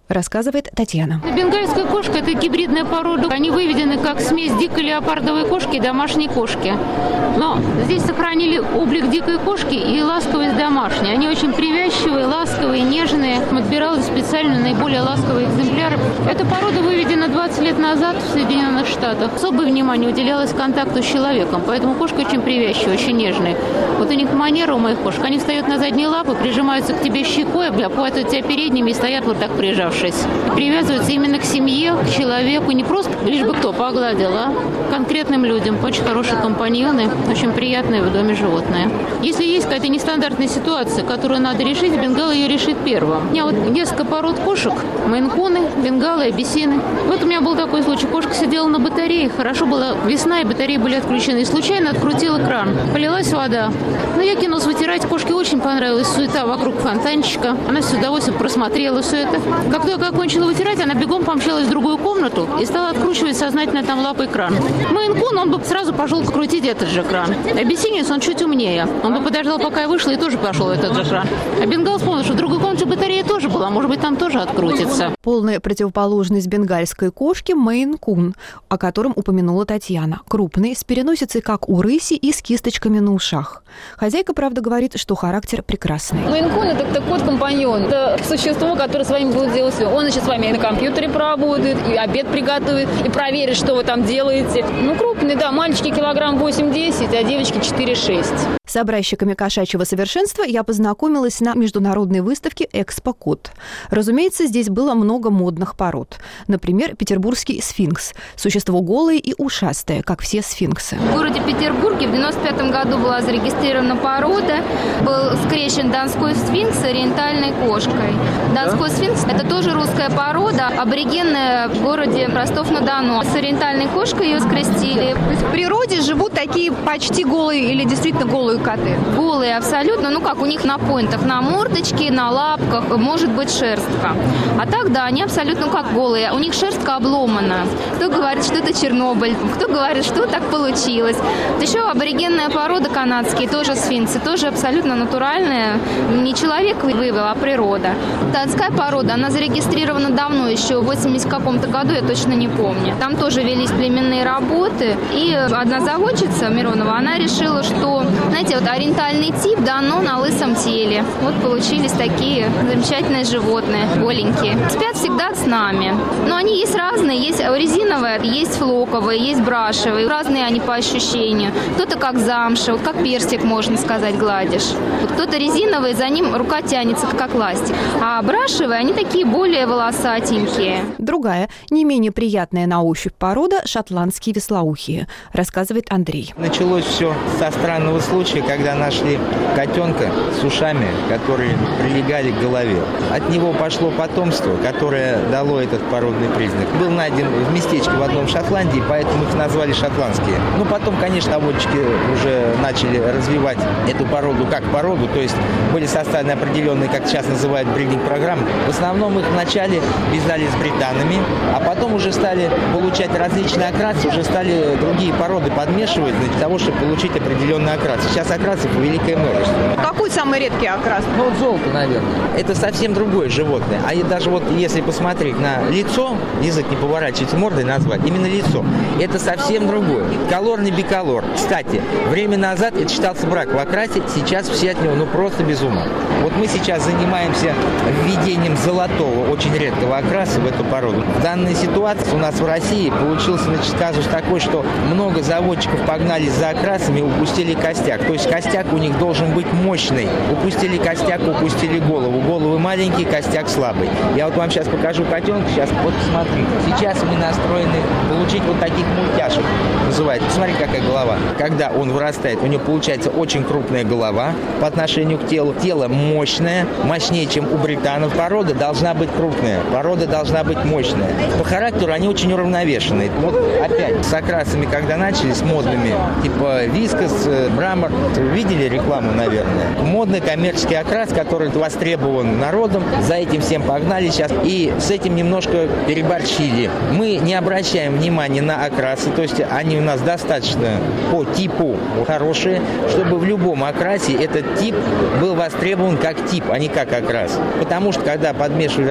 рассказывает Татьяна. Бенгальская кошка – это гибридная порода. Они выведены как смесь дикой леопардовой кошки и домашней кошки. Но здесь сохранили облик дикой кошки и ласковость домашней. Они очень привязчивые, ласковые, нежные. Отбирали специально наиболее ласковые экземпляры. Эта порода выведена 20 лет назад в Соединенных Штатах. Особое внимание уделялось контакту с человеком, поэтому кошка очень привязчивая, очень нежная. Вот у них манера у моих кошек. Они встают на задние лапы, прижимаются к тебе щекой, обхватывают тебя передними и стоят вот так прижавшись. Привязываются именно к семье, к человеку, не просто лишь бы кто погладил, а конкретным людям. Очень хорошие компаньоны, очень приятные в доме животные. Если есть какая-то нестандартная ситуация, которую надо решить, бенгал ее решит первым. У меня вот несколько пород кошек, мейн-куны, бенгалы, абиссины. Вот у меня был такой случай. Кошка сидела на батарее, хорошо была весна, и батареи были отключены. И случайно открутила кран. Полилась вода. Но я кинулась вытирать. Кошке очень понравилась суета вокруг фонтанчика. Она с удовольствием просмотрела все это. Как только окончила вытирать, она бегом помчалась в другую комнату и стала откручивать сознательно там лапой кран. Мейн-кун, он бы сразу пошел крутить этот же кран. Абиссинец, он чуть умнее. Он бы подождал, пока я вышла, и тоже пошел в этот же кран. А бенгал вспомнил, что в другой комнате батарея тоже была. Может быть, там тоже открутится. Полная противоположность бенгальской кошки – мейн-кун, о котором упомянула Татьяна. Крупный, с переносицей, как у рыси, и с кисточками на ушах. Хозяйка, правда, говорит, что характер прекрасный. Мейн-кун – это кот-компаньон. Это существо, которое с вами будет делать все. Он еще с вами и на компьютере поработает, и обед приготовит, и проверит, что вы там делаете. Ну, крупный, да, мальчики килограмм 8-10, а девочки 4-6. С образчиками кошачьего совершенства я познакомилась на международной выставке «Экспо-Кот». Разумеется, здесь было много модных пород. Например, петербургский сфинкс. Существо голое и ушастое, как все сфинксы. В городе Петербурге в 1995 году была зарегистрирована порода. Был скрещен донской сфинкс с ориентальной кошкой. Донской сфинкс – это тоже русская порода, аборигенная в городе Ростов-на-Дону. С ориентальной кошкой ее скрестили. То есть в природе живут такие почти голые или действительно голые коты? Голые абсолютно. Ну как, у них на поинтах, на мордочке, на лапках, может быть шерстка. А так, да, они абсолютно как голые. У них шерстка обломана. Кто говорит, что это Чернобыль, кто говорит, что так получилось. Еще аборигенная порода канадские, тоже сфинксы, тоже абсолютно натуральная. Не человек вывел, а природа. Датская порода, она зарегистрирована давно, еще в 80 каком-то году, я точно не помню. Там тоже велись племенные работы. И одна заводчица, Миронова, она решила, что, знаете, вот ориентальный тип, да, но на лысом теле. Вот получились такие замечательные животные, голенькие. Спят всегда с нами. Но они есть разные, есть резиновые, есть флоковые, есть брашевые. Разные они по ощущению. Кто-то как замша, вот как персик, можно сказать, гладишь. Вот кто-то резиновый, за ним рука тянется, как ластик. А брашевые, они такие более волосатенькие. Другая, не менее приятная на ощупь порода – шотландские вислоухие, рассказывает Андрей. Началось все со странного случая, когда нашли котенка с ушами, которые прилегали к голове. От него пошло потомство, которое дало этот породный признак. Был найден в местечке в одном Шотландии, поэтому их назвали шотландские. Ну, потом, конечно, заводчики уже начали развивать эту породу как породу, то есть были составлены определенные, как сейчас называют, бридинг-программы. В основном их вначале вязали с британами, а потом уже стали получать различные окрасы, уже стали другие породы подмешивать для того, чтобы получить определенный окрас. Сейчас окрасов великое множество. Какой самый редкий окрас? Ну, вот золото, наверное. Это совсем другое животное. А даже вот если посмотреть на лицо, язык не поворачивается мордой назвать, именно лицо, это совсем другое. Колорный биколор. Кстати, время назад это считался брак в окрасе, сейчас все от него просто без ума. Вот мы сейчас занимаемся введением золотого, очень редкого окраса в эту породу. В данной ситуации у нас в России получился, значит, казус такой, что много заводчиков погнались за окрасами и упустили костяк. То есть костяк у них должен быть мощный. Упустили костяк, упустили голову. Головы маленькие, костяк слабый. Я вот вам сейчас покажу котенка. Сейчас вот посмотрите. Сейчас мы настроены получить вот таких мультяшек. Называется. Смотрите, какая голова. Когда он вырастает, у него получается очень крупная голова по отношению к телу. Тело мощное, мощнее, чем у британов. Порода должна быть крупная. Порода должна быть мощная. По характеру они очень уравновешенные. Вот опять с окрасами, когда начали, с модными, типа Вискас, Брамер. Видели рекламу, наверное? Модный коммерческий окрас, который востребован народом. За этим всем погнали сейчас. И с этим немножко переборщили. Мы не обращаем внимания на окрасы. То есть они у нас достаточно по типу хорошие, чтобы в любом окрасе этот тип был востребован как тип, а не как окрас. Потому что когда подмешивали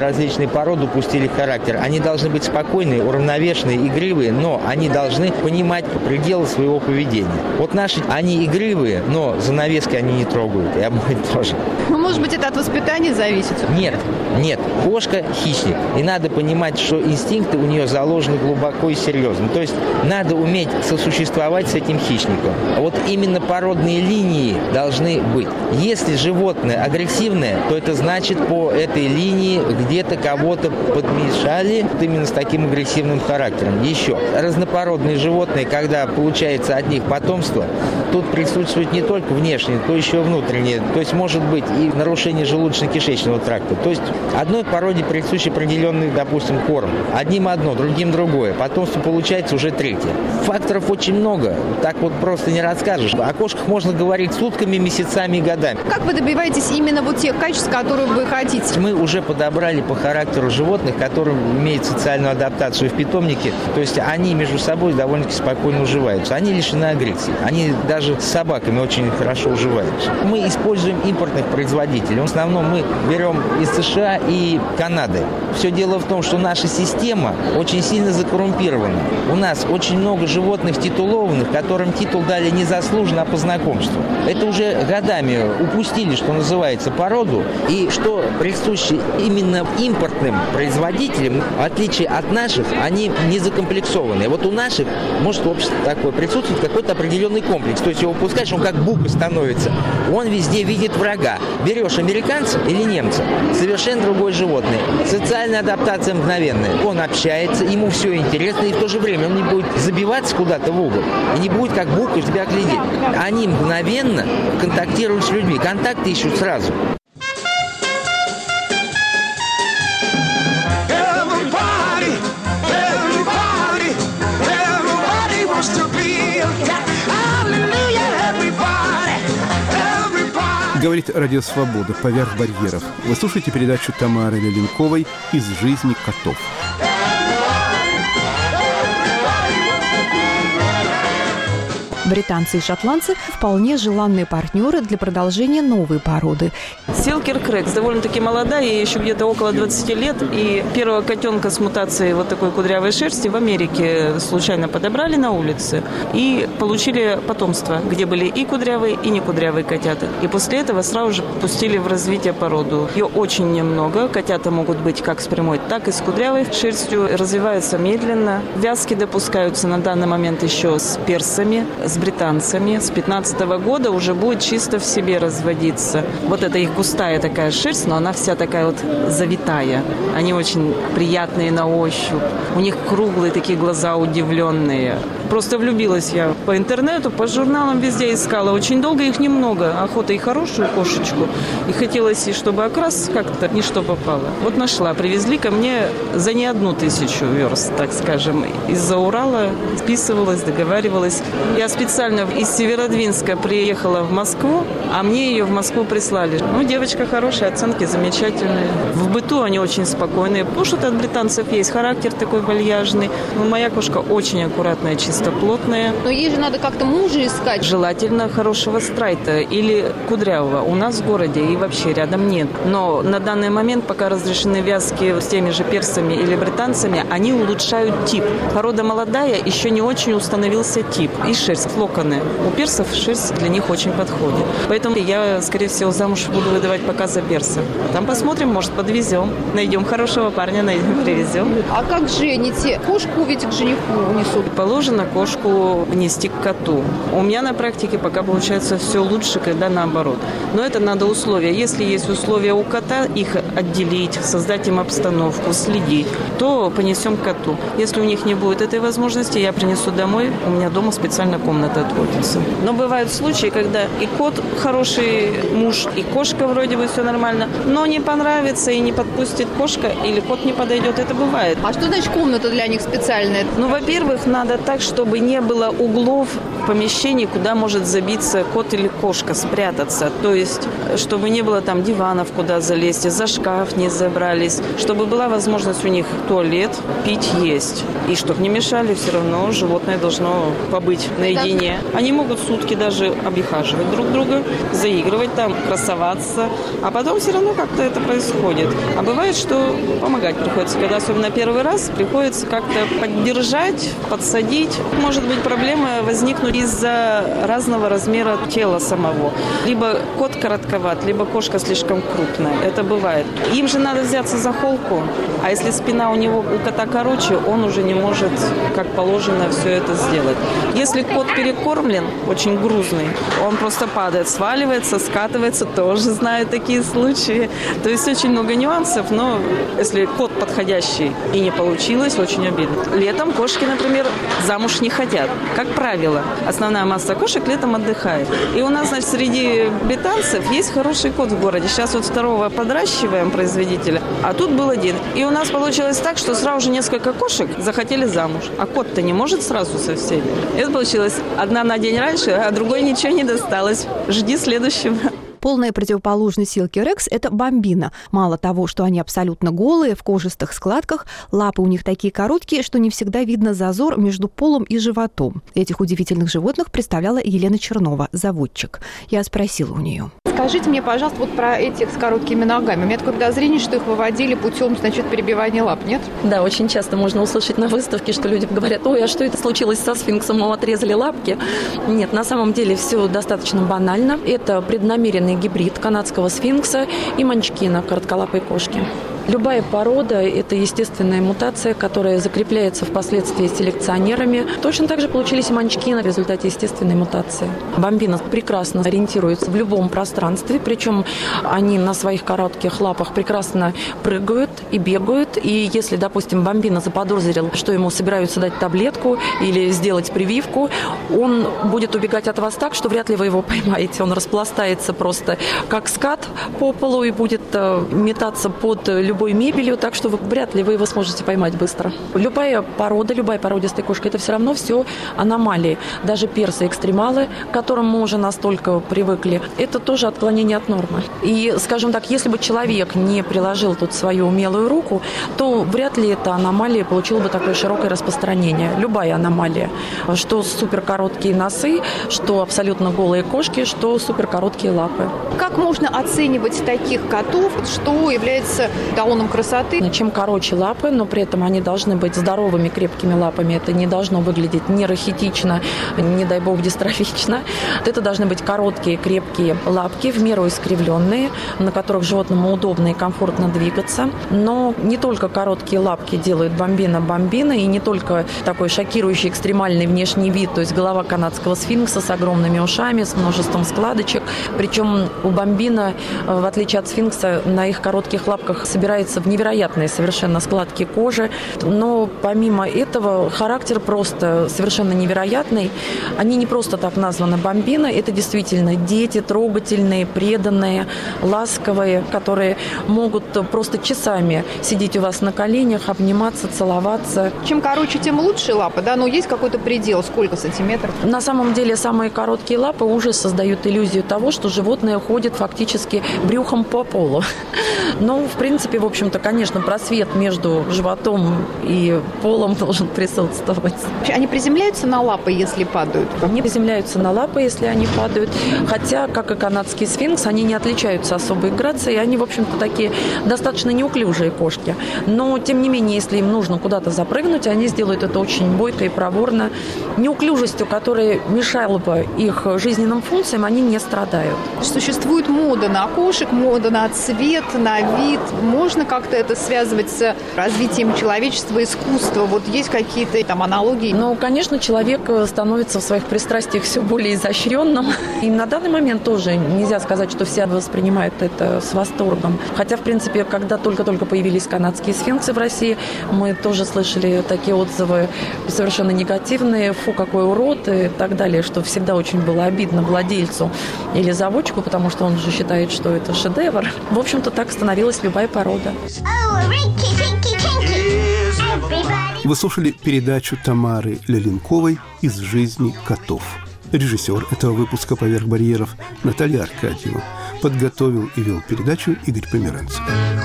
различные породы упустили характер. Они должны быть спокойные, уравновешенные, игривые, но они должны понимать пределы своего поведения. Вот наши, они игривые, но занавески они не трогают, и обмыть тоже. Ну, может быть, это от воспитания зависит? Нет. Кошка – хищник. И надо понимать, что инстинкты у нее заложены глубоко и серьезно. То есть надо уметь сосуществовать с этим хищником. А вот именно породные линии должны быть. Если животное агрессивное, то это значит, по этой линии где-то кого-то подмешали именно с таким агрессивным характером. Еще разнопородные животные, когда получается от них потомство, тут присутствует не только внешнее, то еще внутреннее. То есть может быть и нарушение желудочно-кишечного тракта. То есть одной породе присущ определенный, допустим, корм. Одним одно, другим другое. Потомство получается уже третье. Факторов очень много. Так вот просто не расскажешь. О кошках можно говорить сутками, месяцами и годами. Как вы добиваетесь именно вот тех качеств, которые вы хотите? Мы уже подобрали по характеру животных, которые имеют социальную адаптацию в питомнике. То есть они между собой довольно-таки спокойно уживаются. Они лишены агрессии. Они даже с собаками очень хорошо уживаются. Мы используем импортных производителей. В основном мы берем из США и Канады. Все дело в том, что наша система очень сильно закоррумпирована. У нас очень много животных титулованных, которым титул дали не заслуженно, а по знакомству. Это уже годами упустили, что называется, породу. И что присуще именно импортным производителям, в отличие от наших, они не закомплексованные. Вот у наших, может, в обществе такое, присутствует какой-то определенный комплекс. То есть его пускаешь, он как бука становится. Он везде видит врага. Берешь американца или немца, совершенно другое животное. Социальная адаптация мгновенная. Он общается, ему все интересно, и в то же время он не будет забиваться куда-то в угол. И не будет как бука тебя глядеть. Они мгновенно контактируют с людьми. Контакты ищут сразу. Говорит Радио Свобода «Поверх барьеров». Вы слушаете передачу Тамары Леленковой «Из жизни котов». Британцы и шотландцы – вполне желанные партнеры для продолжения новой породы. Силкер Крекс довольно-таки молодая, ей еще где-то около 20 лет. И первого котенка с мутацией вот такой кудрявой шерсти в Америке случайно подобрали на улице. И получили потомство, где были и кудрявые, и не кудрявые котята. И после этого сразу же пустили в развитие породу. Ее очень немного. Котята могут быть как с прямой, так и с кудрявой шерстью. Развиваются медленно. Вязки допускаются на данный момент еще с персами, с британцами. С 2015 года уже будет чисто в себе разводиться. Вот это их густая такая шерсть, но она вся такая вот завитая. Они очень приятные на ощупь. У них круглые такие глаза удивленные. Просто влюбилась я по интернету, по журналам везде искала. Очень долго их немного. Охота и хорошую кошечку. И хотелось, чтобы окрас как-то ни что попало. Вот нашла. Привезли ко мне за не 1000 верст, так скажем. Из-за Урала списывалась, договаривалась. Я специально из Северодвинска приехала в Москву, а мне ее в Москву прислали. Ну, девочка хорошая, оценки замечательные. В быту они очень спокойные. Ну, что-то от британцев есть. Характер такой вальяжный. Но моя кошка очень аккуратная, чистоплотная. Но ей же надо как-то мужа искать. Желательно хорошего страйта или кудрявого. У нас в городе и вообще рядом нет. Но на данный момент, пока разрешены вязки с теми же персами или британцами, они улучшают тип. Порода молодая, еще не очень установился тип. И шерсть, локоны. У персов шерсть для них очень подходит. Поэтому я, скорее всего, замуж буду выдавать пока за перса. А там посмотрим, может, подвезем. Найдем хорошего парня, привезем. А как жените? Кошку ведь к жениху несут. Положено кошку нести к коту. У меня на практике пока получается все лучше, когда наоборот. Но это надо условия. Если есть условия у кота, их отделить, создать им обстановку, следить, то понесем к коту. Если у них не будет этой возможности, я принесу домой. У меня дома специально комната отводится. Но бывают случаи, когда и кот хороший муж, и кошка вроде бы все нормально, но не понравится и не подпустит кошка, или кот не подойдет. Это бывает. А что значит комната для них специальная? Ну, во-первых, надо так, чтобы не было углов в помещении, куда может забиться кот или кошка, спрятаться. То есть, чтобы не было там диванов, куда залезть, за шкаф не забрались, чтобы была возможность у них туалет, пить, есть. И чтобы не мешали, все равно животное должно побыть наедине. Они могут сутки даже обихаживать друг друга, заигрывать там, красоваться, а потом все равно как-то это происходит. А бывает, что помогать приходится, когда особенно первый раз, приходится как-то поддержать, подсадить. Может быть, проблема возникнуть из-за разного размера тела самого. Либо кот коротковат, либо кошка слишком крупная. Это бывает. Им же надо взяться за холку, а если спина у него, у кота короче, он уже не может, как положено, все это сделать. Если кот перекормлен, очень грузный, он просто падает, сваливается, скатывается, тоже знаю такие случаи. То есть очень много нюансов, но если кот подходящий и не получилось, очень обидно. Летом кошки, например, замуж не хотят. Как правило, основная масса кошек летом отдыхает. И у нас, значит, среди британцев есть хороший кот в городе. Сейчас вот второго подращиваем производителя, а тут был один. И у нас получилось так, что сразу же несколько кошек захотели замуж. А кот-то не может сразу со всеми. Это получилось одна на день раньше, а другой ничего не досталось. Жди следующего. Полная противоположность Силки Рекс – это бомбина. Мало того, что они абсолютно голые, в кожистых складках, лапы у них такие короткие, что не всегда видно зазор между полом и животом. Этих удивительных животных представляла Елена Чернова, заводчик. Я спросила у нее. Скажите мне, пожалуйста, вот про этих с короткими ногами. У меня такое подозрение, что их выводили путем, значит, перебивания лап, нет? Да, очень часто можно услышать на выставке, что люди говорят: ой, а что это случилось со сфинксом, ему отрезали лапки. Нет, на самом деле все достаточно банально. Это преднамеренный гибрид канадского сфинкса и манчкина, коротколапой кошки. Любая порода – это естественная мутация, которая закрепляется впоследствии селекционерами. Точно так же получились и манчкины в результате естественной мутации. Бомбина прекрасно ориентируется в любом пространстве, причем они на своих коротких лапах прекрасно прыгают и бегают. И если, допустим, бомбина заподозрил, что ему собираются дать таблетку или сделать прививку, он будет убегать от вас так, что вряд ли вы его поймаете. Он распластается просто как скат по полу и будет метаться под любой мебелью, так что вряд ли вы его сможете поймать быстро. Любая порода, любая породистая кошка – это все равно все аномалии. Даже персы-экстремалы, к которым мы уже настолько привыкли, это тоже отклонение от нормы. И, скажем так, если бы человек не приложил тут свою умелую руку, то вряд ли эта аномалия получила бы такое широкое распространение. Любая аномалия. Что суперкороткие носы, что абсолютно голые кошки, что суперкороткие лапы. Как можно оценивать таких котов, что является эталоном красоты? Чем короче лапы, но при этом они должны быть здоровыми, крепкими лапами. Это не должно выглядеть ни рахитично, не дай бог дистрофично. Это должны быть короткие, крепкие лапки, в меру искривленные, на которых животному удобно и комфортно двигаться. Но не только короткие лапки делают бомбина, и не только такой шокирующий экстремальный внешний вид, то есть голова канадского сфинкса с огромными ушами, с множеством складочек. Причем у бомбина, в отличие от сфинкса, на их коротких лапках собирается в невероятные совершенно складки кожи. Но помимо этого характер просто совершенно невероятный. Они не просто так названы бомбина, это действительно дети трогательные, преданные, ласковые, которые могут просто часами сидеть у вас на коленях, обниматься, целоваться. Чем короче, тем лучше лапы, да? Но есть какой-то предел, сколько сантиметров? На самом деле самые короткие лапы уже создают иллюзию того, что животное ходит фактически брюхом по полу. Но, в принципе, в общем-то, конечно, просвет между животом и полом должен присутствовать. Они приземляются на лапы, если падают? Они приземляются на лапы, если они падают. Хотя, как и канадский сфинкс, они не отличаются особой грацией. Они, в общем-то, такие достаточно неуклюжие кошки. Но, тем не менее, если им нужно куда-то запрыгнуть, они сделают это очень бойко и проворно. Неуклюжестью, которая мешала бы их жизненным функциям, они не страдают. Существует мода на кошек, мода на цвет, на вид. Можно как-то это связывать с развитием человечества, искусства? Вот есть какие-то там аналогии? Ну, конечно, человек становится в своих пристрастиях все более изощренным. И на данный момент тоже нельзя сказать, что все воспринимают это с восторгом. Хотя, в принципе, когда только-только появились канадские сфинксы в России, мы тоже слышали такие отзывы совершенно негативные. Фу, какой урод и так далее, что всегда очень было обидно владельцу или заводчику, потому что он же считает, что это шедевр. В общем-то, так становилась любая порода. Oh, Rinky, Tinky, Tinky. Вы слушали передачу Тамары Леленковой «Из жизни котов». Режиссер этого выпуска «Поверх барьеров» Наталья Аркадьева. Подготовил и вел передачу Игорь Померанцев.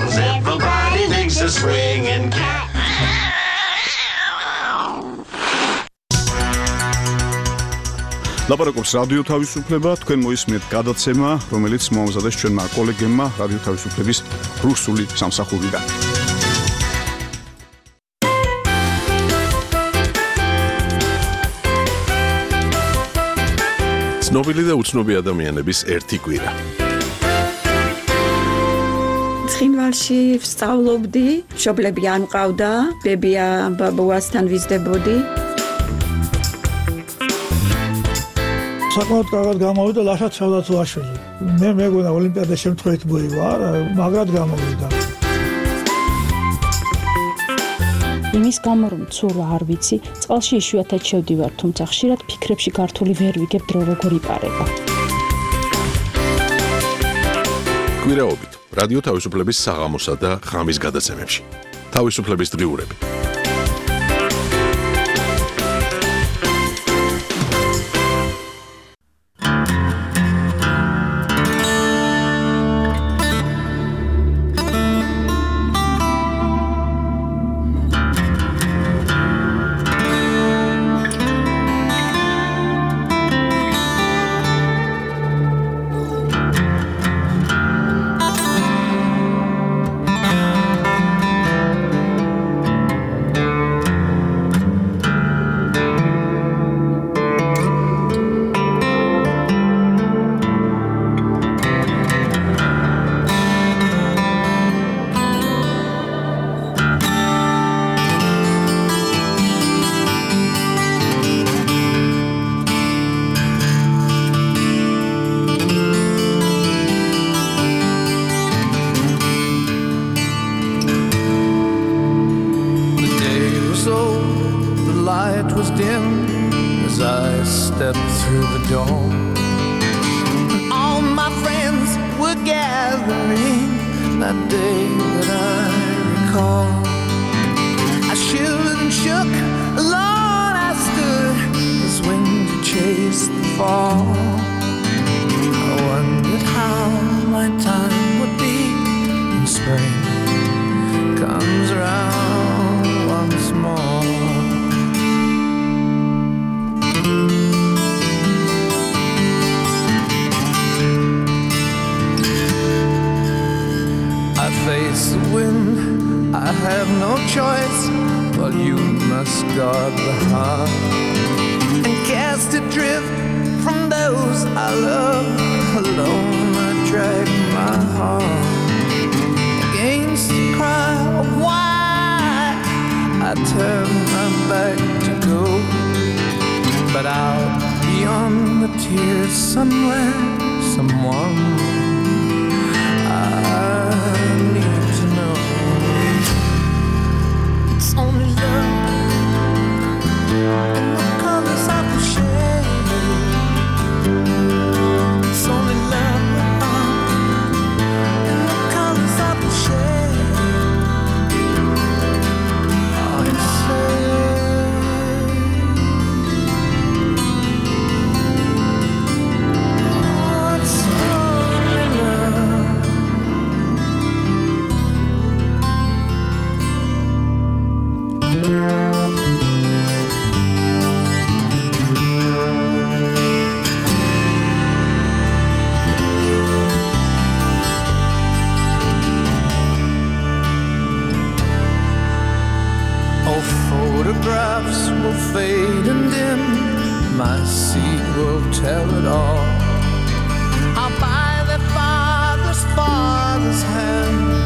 ლაპარაკობს რადიო თავისუფლება, თქვენ მოისმენთ გადაცემა, რომელიც მოამზადეს ჩვენმა კოლეგებმა რადიო თავისუფლების რუსული სამსახურიდან. ცნობილი და უცნობი ადამიანების ერთი კვირა. ცხინვალში ვსწავლობდი, მშობლები არ მყავდა, ბებია ბაბუასთან ვიზრდებოდი. საკმაოდ კარგად გამოვიდა ლაშა ჩავდაცვაშვილი. მე მეგონა ოლიმპიადა შემთხვევით მოივა, მაგრად გამოვიდა. იმის გამო რომ ცურვა არ ვიცი, წყალში იშვიათად შევდივარ, თუმცა ხშირად ფიქრებში გართული ვერ ვიგებ დრო როგორ იპარება. კვირაობით რადიო თავისუფლების საღამოსა და ღამის გადაცემებში. თავისუფლების დღიურები. Through the door, and all my friends were gathering that day that I recall. I shivered and shook, alone I stood as wind chased the fall. I wondered how my time would be when spring comes around once more. Face the wind, I have no choice, but you must guard the heart and cast adrift from those I love. Alone I drag my heart against the cry of why I turn my back to go, but out beyond the tears somewhere, someone only love and the colors of the shade. It's only love and the colors of the shade. Oh, you say oh, it's only love. Photographs will fade and dim, my seed will tell it all. I'll buy their father's hand